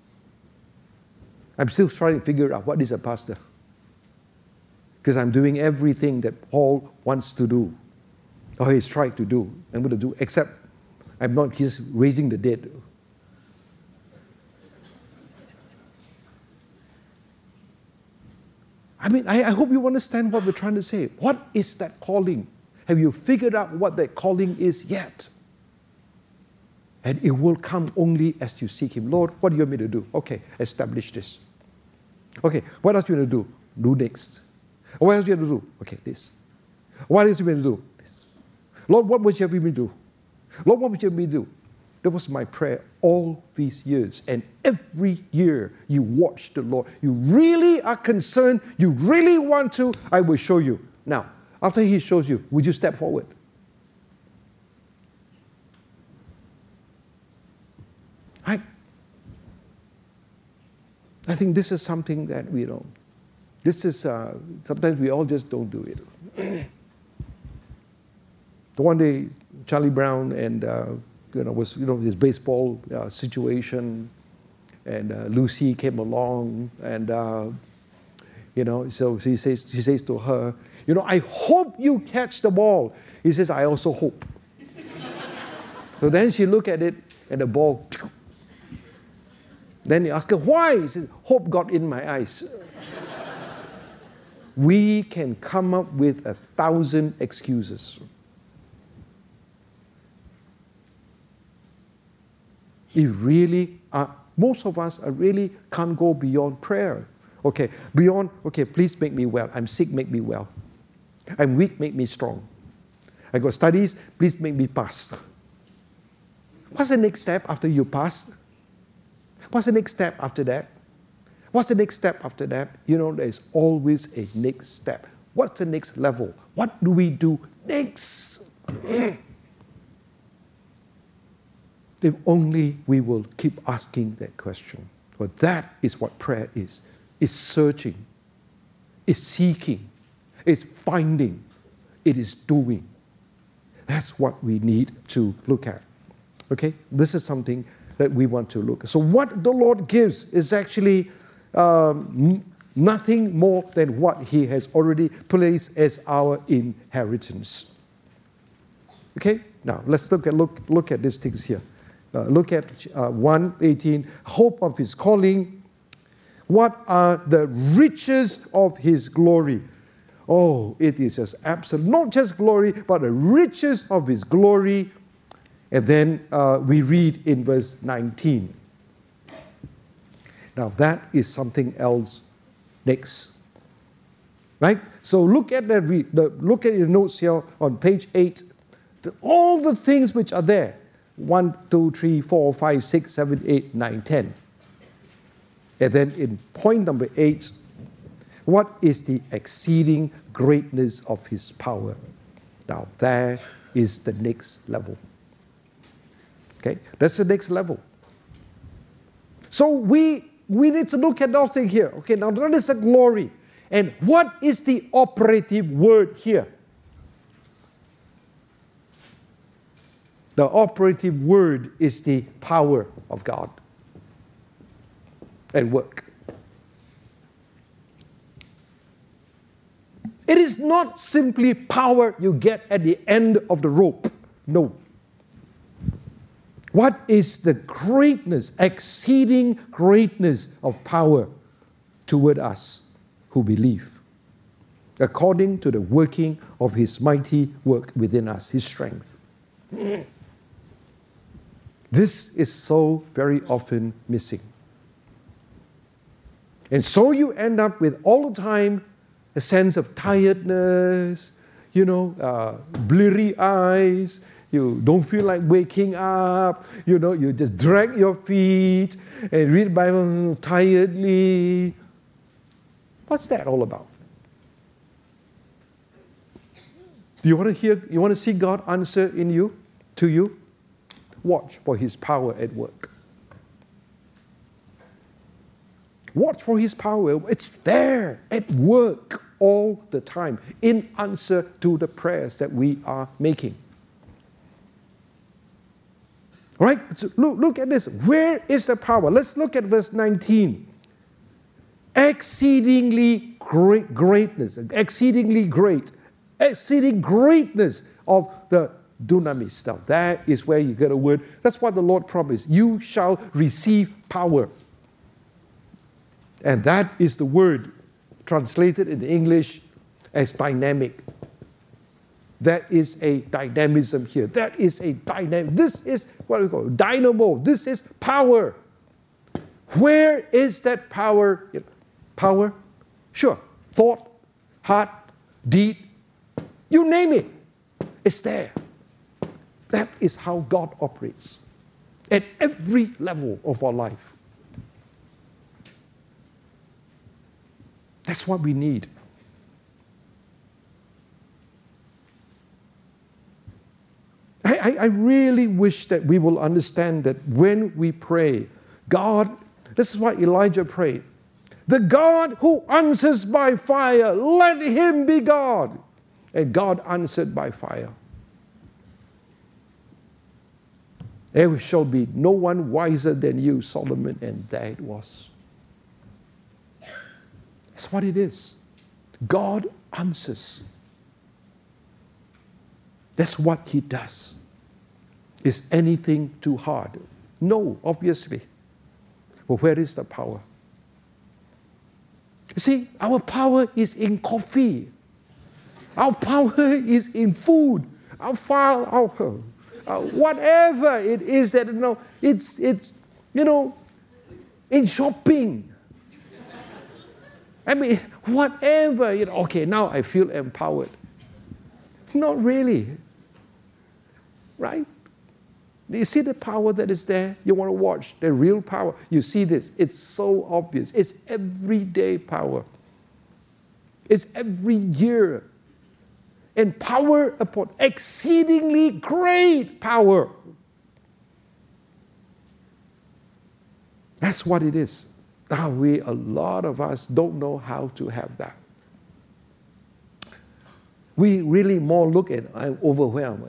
I'm still trying to figure out what is a pastor. Because I'm doing everything that Paul wants to do, or he's trying to do, I'm going to do, except I'm not just raising the dead. I mean, I hope you understand what we're trying to say. What is that calling? Have you figured out what that calling is yet? And it will come only as you seek Him. Lord, what do you want me to do? Okay, establish this. Okay, what else do you want to do? Do next. What else do you have to do? Okay, this. What else do you have to do? This. Lord, what would you have me do? Lord, what would you have me do? That was my prayer all these years. And every year you watch the Lord. You really are concerned. You really want to. I will show you. Now, after He shows you, would you step forward? Right? I think this is something that we don't. This is, sometimes we all just don't do it. The one day, Charlie Brown and, was, his baseball situation, and Lucy came along, and, so she says to her, I hope you catch the ball. He says, I also hope. So then she looked at it, and the ball, then he asked her, why? He says, hope got in my eyes. We can come up with 1,000 excuses. It really, most of us really can't go beyond prayer. Okay, please make me well. I'm sick, make me well. I'm weak, make me strong. I got studies, please make me pass. What's the next step after you pass? What's the next step after that? What's the next step after that? There's always a next step. What's the next level? What do we do next? If only we will keep asking that question. But that is what prayer is. It's searching. It's seeking. It's finding. It is doing. That's what we need to look at. Okay? This is something that we want to look at. So what the Lord gives is actually nothing more than what He has already placed as our inheritance. Okay? Now, let's look at these things here. Look at 1:18. Hope of His calling. What are the riches of His glory? Oh, it is just absolute, not just glory, but the riches of His glory. And then we read in verse 19. Now that is something else next. Right? So look at look at your notes here on page 8. All the things which are there. 1, 2, 3, 4, 5, 6, 7, 8, 9, 10. And then in point number 8, what is the exceeding greatness of His power? Now there is the next level. Okay? That's the next level. So we need to look at those things here. Okay, now that is a glory. And what is the operative word here? The operative word is the power of God at work. It is not simply power you get at the end of the rope. No. What is the greatness, exceeding greatness of power toward us who believe, according to the working of His mighty work within us, His strength? This is so very often missing. And so you end up with all the time a sense of tiredness, bleary eyes, you don't feel like waking up, you just drag your feet and read Bible tiredly. What's that all about? Do you want to see God answer to you? Watch for His power at work. Watch for His power. It's there at work all the time in answer to the prayers that we are making. All right? So look at this. Where is the power? Let's look at verse 19. Exceeding greatness of the dunamis. Now, that is where you get a word. That's what the Lord promised. You shall receive power. And that is the word translated in English as dynamic. That is a dynamism here. That is a dynamic. This is what we call dynamo. This is power. Where is that power? Power? Sure. Thought, heart, deed. You name it. It's there. That is how God operates at every level of our life. That's what we need. I really wish that we will understand that when we pray, God, this is what Elijah prayed. The God who answers by fire, let Him be God. And God answered by fire. There shall be no one wiser than you, Solomon, and there it was. That's what it is. God answers. That's what He does. Is anything too hard? No, obviously. But where is the power? You see, our power is in coffee. Our power is in food. Whatever it is that, it's in shopping. I mean, whatever, okay, now I feel empowered. Not really. Right? Do you see the power that is there? You want to watch the real power. You see this. It's so obvious. It's everyday power. It's every year. And power upon exceedingly great power. That's what it is. Now a lot of us don't know how to have that. We really more look at, I'm overwhelmed.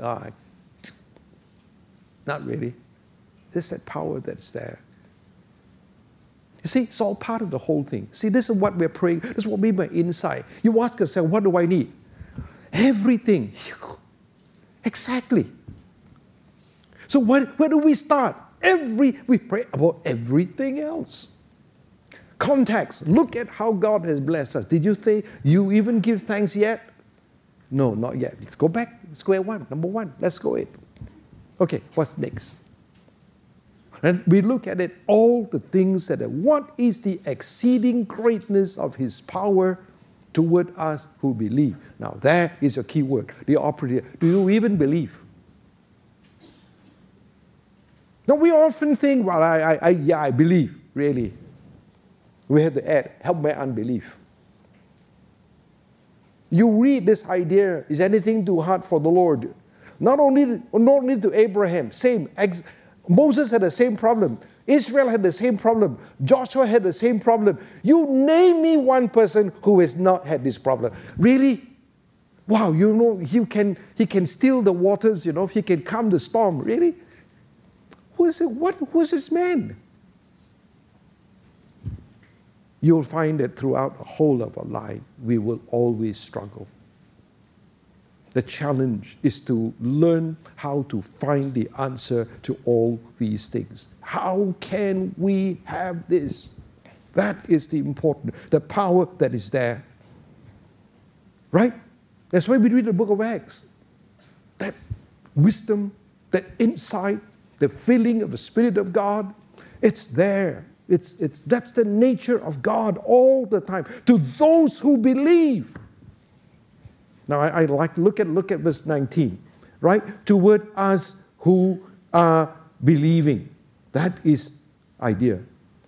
Not really. Just that power that's there. You see, it's all part of the whole thing. See, this is what we're praying. This is what we mean by insight. You ask yourself, what do I need? Everything. Exactly. So where do we start? We pray about everything else. Context. Look at how God has blessed us. Did you think you even give thanks yet? No, not yet. Let's go back. Square one. Number one. Let's go in. Okay, what's next? And we look at it, all the things that what is the exceeding greatness of His power toward us who believe. Now, there is a key word, the operative. Do you even believe? Now, we often think, well, I believe, really. We have to add, help my unbelief. You read this idea, is anything too hard for the Lord? Not only to Abraham, same. Moses had the same problem. Israel had the same problem. Joshua had the same problem. You name me one person who has not had this problem. Really? Wow, you know, he can still the waters, you know, he can calm the storm. Really? Who is it? Who is this man? You'll find that throughout the whole of our life, we will always struggle. The challenge is to learn how to find the answer to all these things. How can we have this? That is the important, the power that is there. Right? That's why we read the book of Acts. That wisdom, that insight, the feeling of the Spirit of God, it's there. That's the nature of God all the time. To those who believe. Now, I like to look at verse 19, right? Toward us who are believing. That is idea.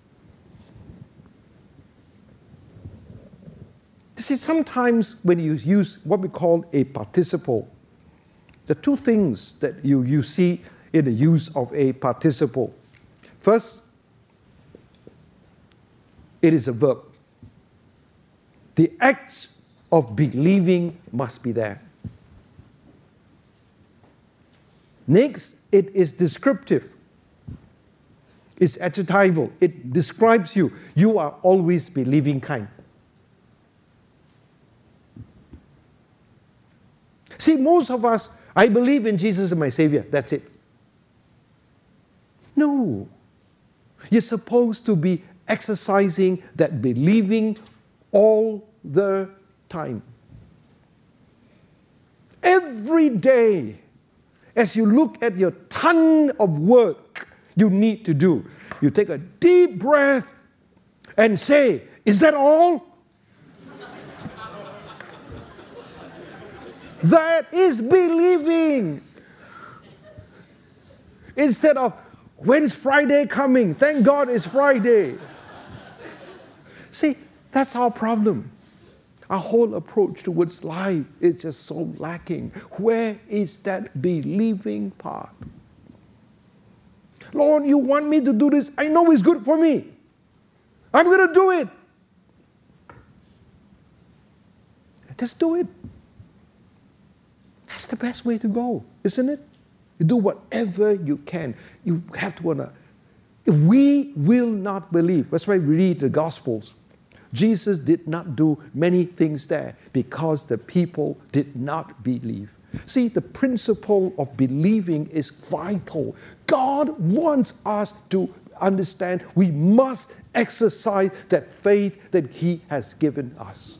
You see, sometimes when you use what we call a participle, the two things that you see in the use of a participle. First, it is a verb. The act of believing must be there. Next, it is descriptive. It's adjectival. It describes you. You are always believing kind. See, most of us, I believe in Jesus as my Savior. That's it. No. You're supposed to be exercising that believing all the time. Every day, as you look at your ton of work you need to do, you take a deep breath and say, is that all? That is believing. Instead of, when's Friday coming? Thank God it's Friday. See, that's our problem. Our whole approach towards life is just so lacking. Where is that believing part? Lord, you want me to do this? I know it's good for me. I'm going to do it. Just do it. That's the best way to go, isn't it? You do whatever you can. You have to want to. We will not believe. That's why we read the Gospels. Jesus did not do many things there because the people did not believe. See, the principle of believing is vital. God wants us to understand we must exercise that faith that He has given us.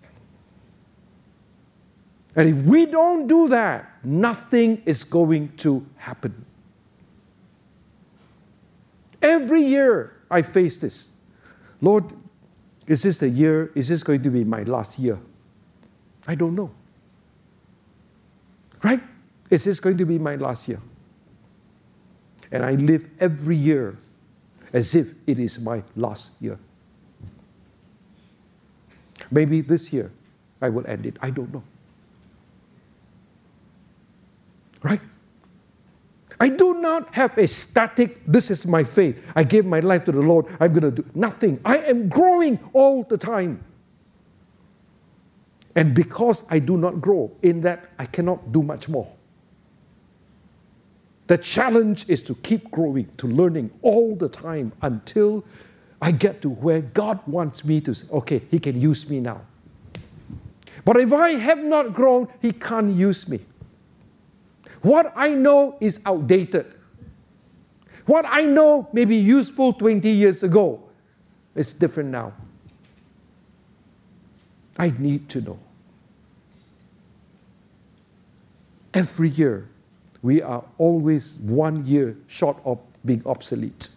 And if we don't do that, nothing is going to happen. Every year I face this. Lord, is this the year? Is this going to be my last year? I don't know. Right? Is this going to be my last year? And I live every year as if it is my last year. Maybe this year I will end it. I don't know. Right? I do not have a static, this is my faith. I gave my life to the Lord. I'm going to do nothing. I am growing all the time. And because I do not grow in that, I cannot do much more. The challenge is to keep growing, to learning all the time until I get to where God wants me to say, okay, He can use me now. But if I have not grown, He can't use me. What I know is outdated. What I know may be useful 20 years ago. It's different now. I need to know. Every year, we are always 1 year short of being obsolete.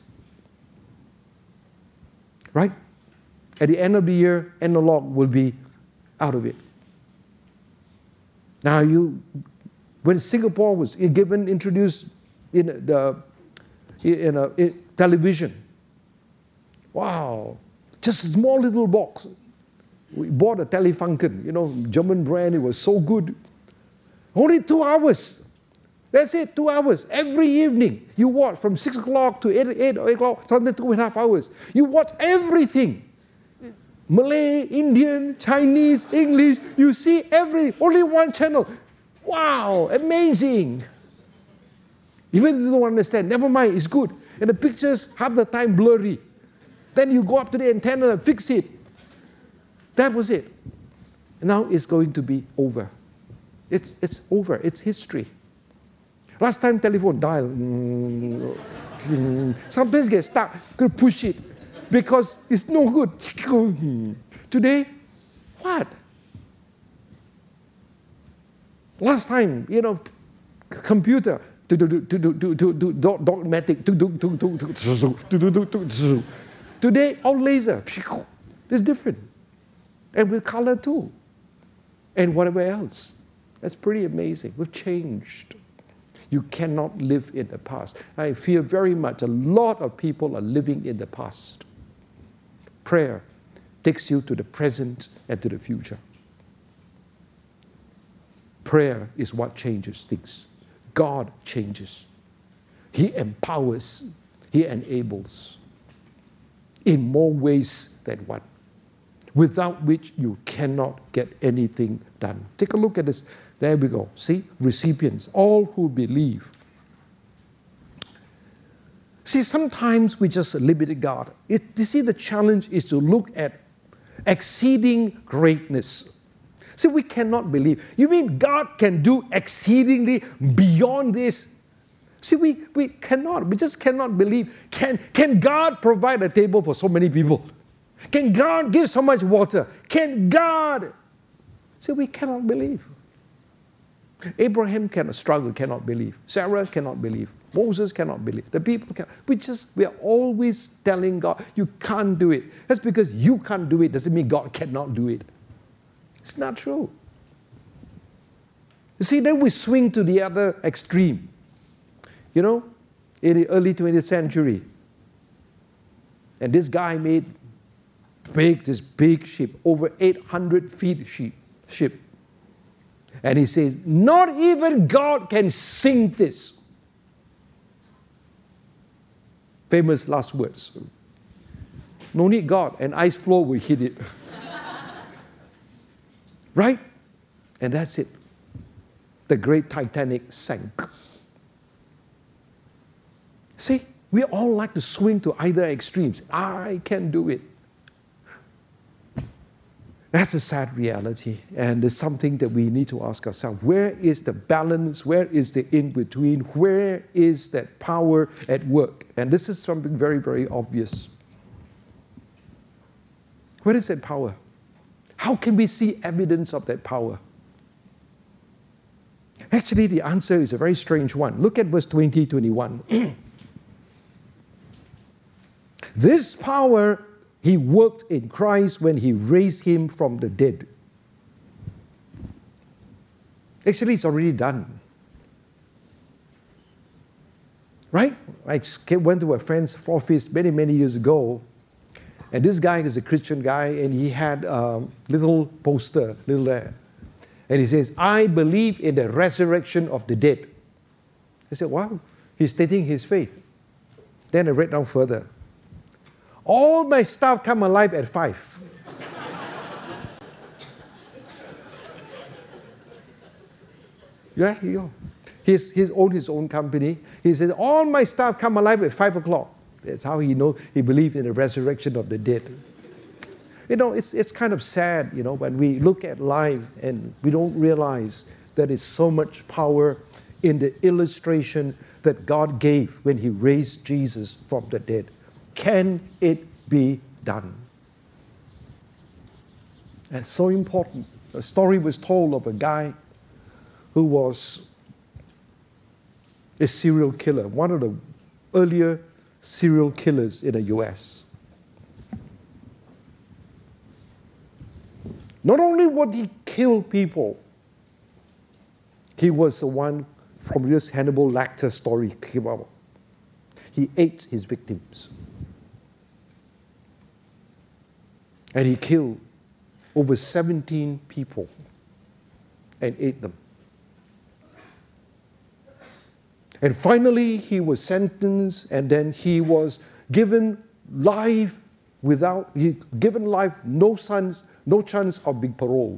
Right? At the end of the year, analog will be out of it. Now when Singapore was introduced in television, wow, just a small little box. We bought a Telefunken, German brand. It was so good. Only 2 hours. That's it, 2 hours. Every evening, you watch from 6 o'clock to 8 o'clock, sometimes 2.5 hours. You watch everything. Malay, Indian, Chinese, English, you see everything. Only one channel. Wow, amazing. Even if you don't understand, never mind, it's good. And the pictures half the time blurry. Then you go up to the antenna and fix it. That was it. Now it's going to be over. It's over. It's history. Last time telephone dial, sometimes get stuck. Go push it because it's no good. Today, what? Last time, computer to do dogmatic. Today, all laser. It's different, and with color too, and whatever else. That's pretty amazing. We've changed. You cannot live in the past. I fear very much a lot of people are living in the past. Prayer takes you to the present and to the future. Prayer is what changes things. God changes. He empowers. He enables. In more ways than one. Without which you cannot get anything done. Take a look at this. There we go. See? Recipients. All who believe. See, sometimes we just limit God. You see, the challenge is to look at exceeding greatness. See, we cannot believe. You mean God can do exceedingly beyond this? See, we cannot. We just cannot believe. Can God provide a table for so many people? Can God give so much water? Can God? See, we cannot believe. Abraham cannot believe. Sarah cannot believe. Moses cannot believe. The people cannot. We are always telling God, you can't do it. That's because you can't do it. Doesn't mean God cannot do it. It's not true. You see, then we swing to the other extreme. In the early 20th century. And this guy made this big ship, over 800 feet ship. And he says, not even God can sink this. Famous last words. No need God, an ice floe will hit it. Right? And that's it. The great Titanic sank. See, we all like to swing to either extremes. I can do it. That's a sad reality, and it's something that we need to ask ourselves. Where is the balance? Where is the in-between? Where is that power at work? And this is something very, very obvious. Where is that power? How can we see evidence of that power? Actually, the answer is a very strange one. Look at verse 20, 21. This power He worked in Christ when He raised Him from the dead. Actually, it's already done. Right? I went to a friend's office many, many years ago, and this guy is a Christian guy, and he had a little poster, and he says, I believe in the resurrection of the dead. I said, wow, he's stating his faith. Then I read down further. All my staff come alive at 5. Yeah, he owns his own company. He says, all my staff come alive at 5 o'clock. That's how he believes in the resurrection of the dead. It's kind of sad, when we look at life and we don't realize there is so much power in the illustration that God gave when He raised Jesus from the dead. Can it be done? And so important. A story was told of a guy who was a serial killer, one of the earlier serial killers in the US. Not only would he kill people, he was the one from this Hannibal Lecter story came out. He ate his victims. And he killed over 17 people and ate them. And finally, he was sentenced, and then he was given life no chance of being paroled.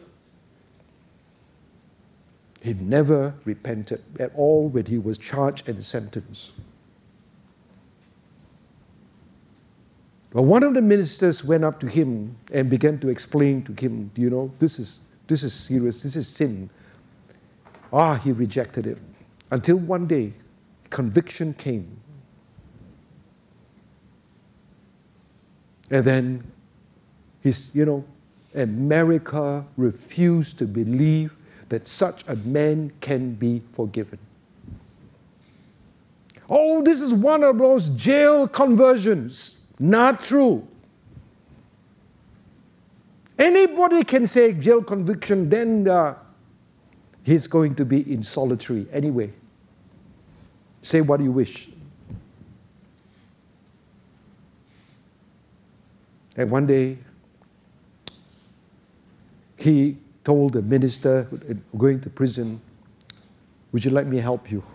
He never repented at all when he was charged and sentenced. Well, one of the ministers went up to him and began to explain to him, this is serious, this is sin. He rejected it. Until one day, conviction came. And then, America refused to believe that such a man can be forgiven. Oh, this is one of those jail conversions. Not true. Anybody can say jail conviction, then he's going to be in solitary anyway. Say what you wish. And one day, he told the minister going to prison, "Would you let me help you?"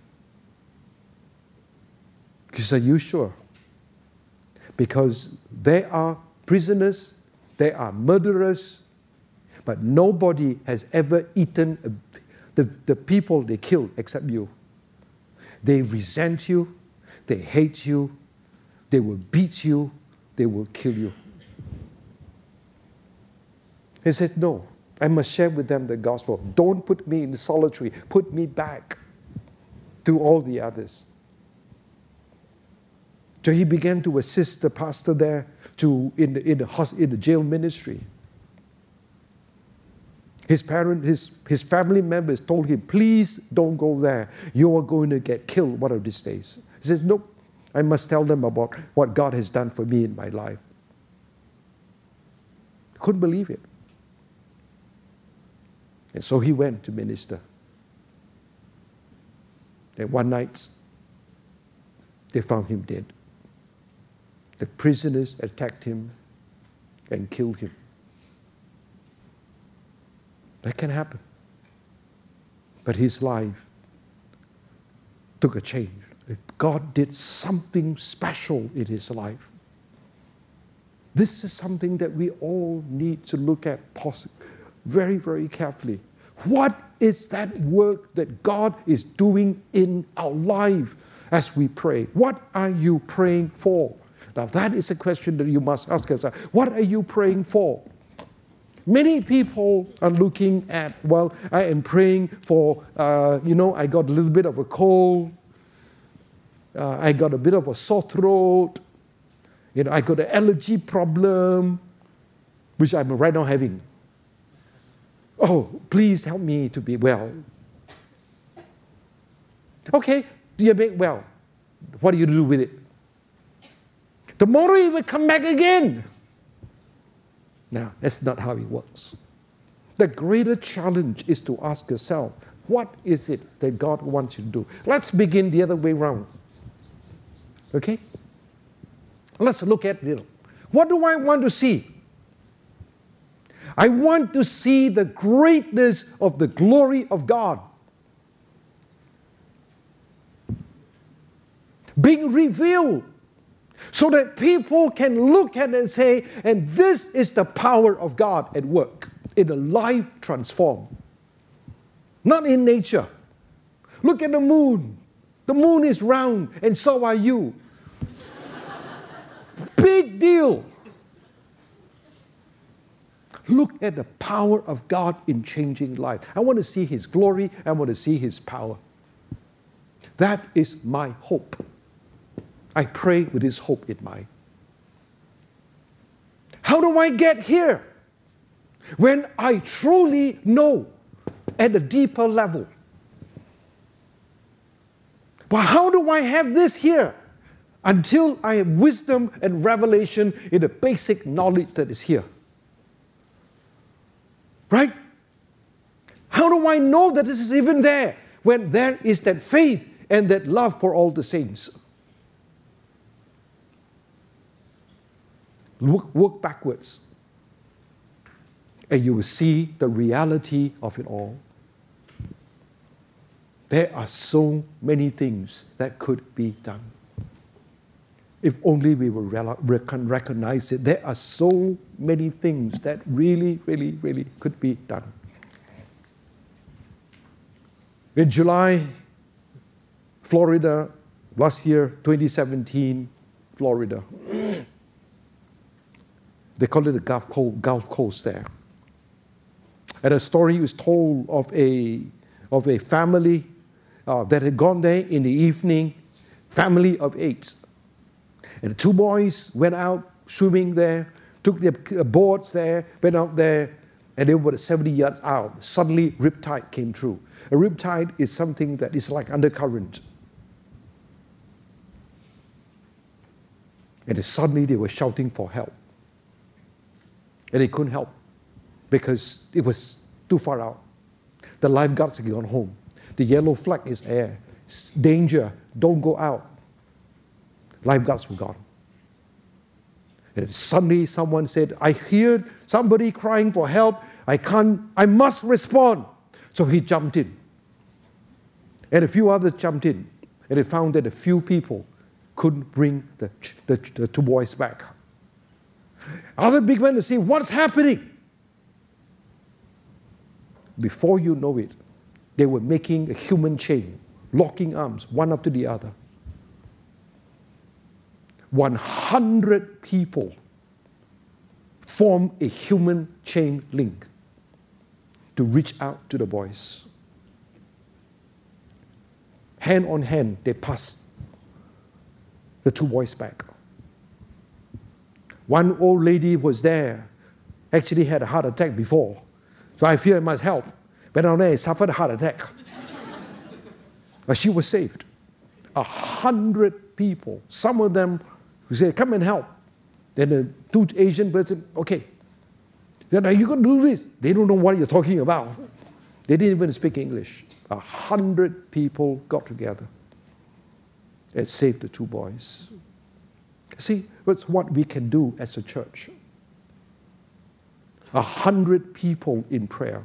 He said, "You sure?" Because there are prisoners, there are murderers, but nobody has ever eaten the people they killed except you. They resent you, they hate you, they will beat you, they will kill you. He said, "No, I must share with them the gospel. Don't put me in solitary, put me back to all the others." So he began to assist the pastor there in the jail ministry. His family members told him, "Please don't go there. You are going to get killed one of these days." He says, "Nope, I must tell them about what God has done for me in my life." He couldn't believe it. And so he went to minister. And one night, they found him dead. The prisoners attacked him and killed him. That can happen. But his life took a change. God did something special in his life. This is something that we all need to look at very, very carefully. What is that work that God is doing in our life as we pray? What are you praying for? Now, that is a question that you must ask yourself. What are you praying for? Many people are looking at, I am praying for, I got a little bit of a cold. I got a bit of a sore throat. I got an allergy problem, which I'm right now having. Oh, please help me to be well. Okay, you're being well. What do you do with it? Tomorrow it will come back again. Now, that's not how it works. The greater challenge is to ask yourself, what is it that God wants you to do? Let's begin the other way around. Okay? Let's look at it. What do I want to see? I want to see the greatness of the glory of God being revealed, so that people can look at it and say, and this is the power of God at work in a life transformed. Not in nature. Look at the moon. The moon is round, and so are you. Big deal. Look at the power of God in changing life. I want to see His glory. I want to see His power. That is my hope. I pray with this hope in mind. How do I get here? When I truly know at a deeper level. But how do I have this here? Until I have wisdom and revelation in the basic knowledge that is here. Right? How do I know that this is even there? When there is that faith and that love for all the saints. Work backwards. And you will see the reality of it all. There are so many things that could be done. If only we will recognize it. There are so many things that really, really, really could be done. In July, Florida, last year, 2017, Florida. They call it the Gulf Coast there. And a story was told of a family that had gone there in the evening, family of 8. And the 2 boys went out swimming there, took their boards there, went out there, and they were 70 yards out. Suddenly, riptide came through. A riptide is something that is like undercurrent. And suddenly they were shouting for help. And they couldn't help because it was too far out. The lifeguards had gone home. The yellow flag is there. Danger, don't go out. Lifeguards were gone. And suddenly someone said, I hear somebody crying for help. I must respond. So he jumped in. And a few others jumped in. And they found that a few people couldn't bring the 2 boys back. Others began to see what's happening. Before you know it, they were making a human chain, locking arms, one after the other. 100 people form a human chain link to reach out to the boys. Hand on hand, they passed the 2 boys back. One old lady was there, actually had a heart attack before. So I feel I must help. But now they suffered a heart attack. But she was saved. 100 people, some of them who said, come and help. Then the 2 Asian person, okay. Then are you going to do this? They don't know what you're talking about. They didn't even speak English. 100 people got together and saved the 2 boys. See, that's what we can do as a church. 100 people in prayer.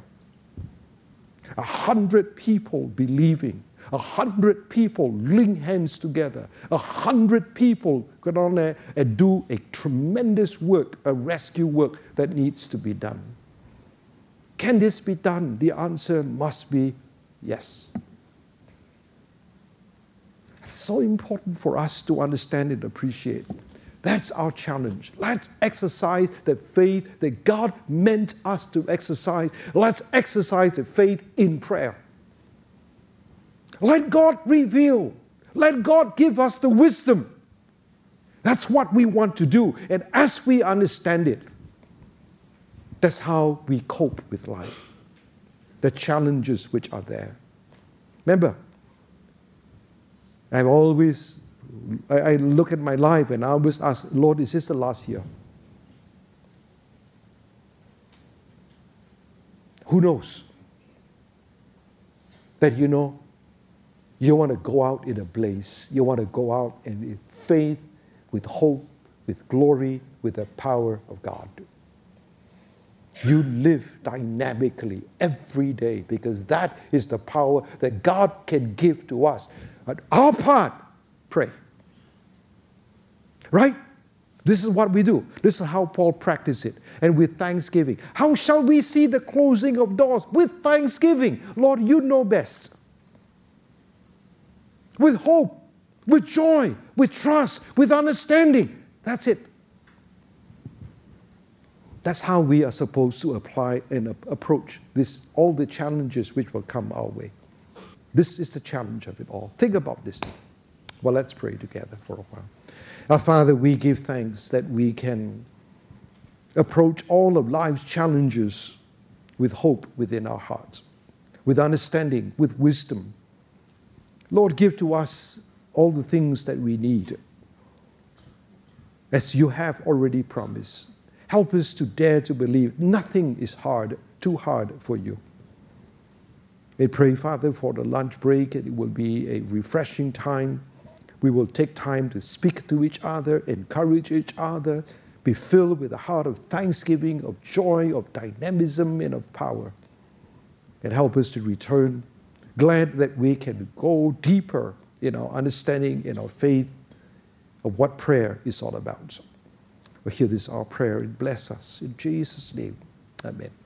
100 people believing. 100 people link hands together. 100 people go on there and do a tremendous work, a rescue work that needs to be done. Can this be done? The answer must be yes. It's so important for us to understand and appreciate. That's our challenge. Let's exercise the faith that God meant us to exercise. Let's exercise the faith in prayer. Let God reveal. Let God give us the wisdom. That's what we want to do. And as we understand it, that's how we cope with life. The challenges which are there. Remember, I look at my life and I always ask, Lord, is this the last year? Who knows? That you want to go out in a blaze. You want to go out and in faith, with hope, with glory, with the power of God. You live dynamically every day because that is the power that God can give to us. But our part, pray. Right? This is what we do. This is how Paul practiced it. And with thanksgiving. How shall we see the closing of doors? With thanksgiving. Lord, you know best. With hope, with joy, with trust, with understanding. That's it. That's how we are supposed to apply and approach all the challenges which will come our way. This is the challenge of it all. Think about this. Well, let's pray together for a while. Our Father, we give thanks that we can approach all of life's challenges with hope within our hearts, with understanding, with wisdom. Lord, give to us all the things that we need, as you have already promised. Help us to dare to believe nothing is too hard for you. I pray, Father, for the lunch break. It will be a refreshing time. We will take time to speak to each other, encourage each other, be filled with a heart of thanksgiving, of joy, of dynamism, and of power. And help us to return Glad that we can go deeper in our understanding, in our faith of what prayer is all about. Well, hear this, our prayer, and bless us. In Jesus' name, amen.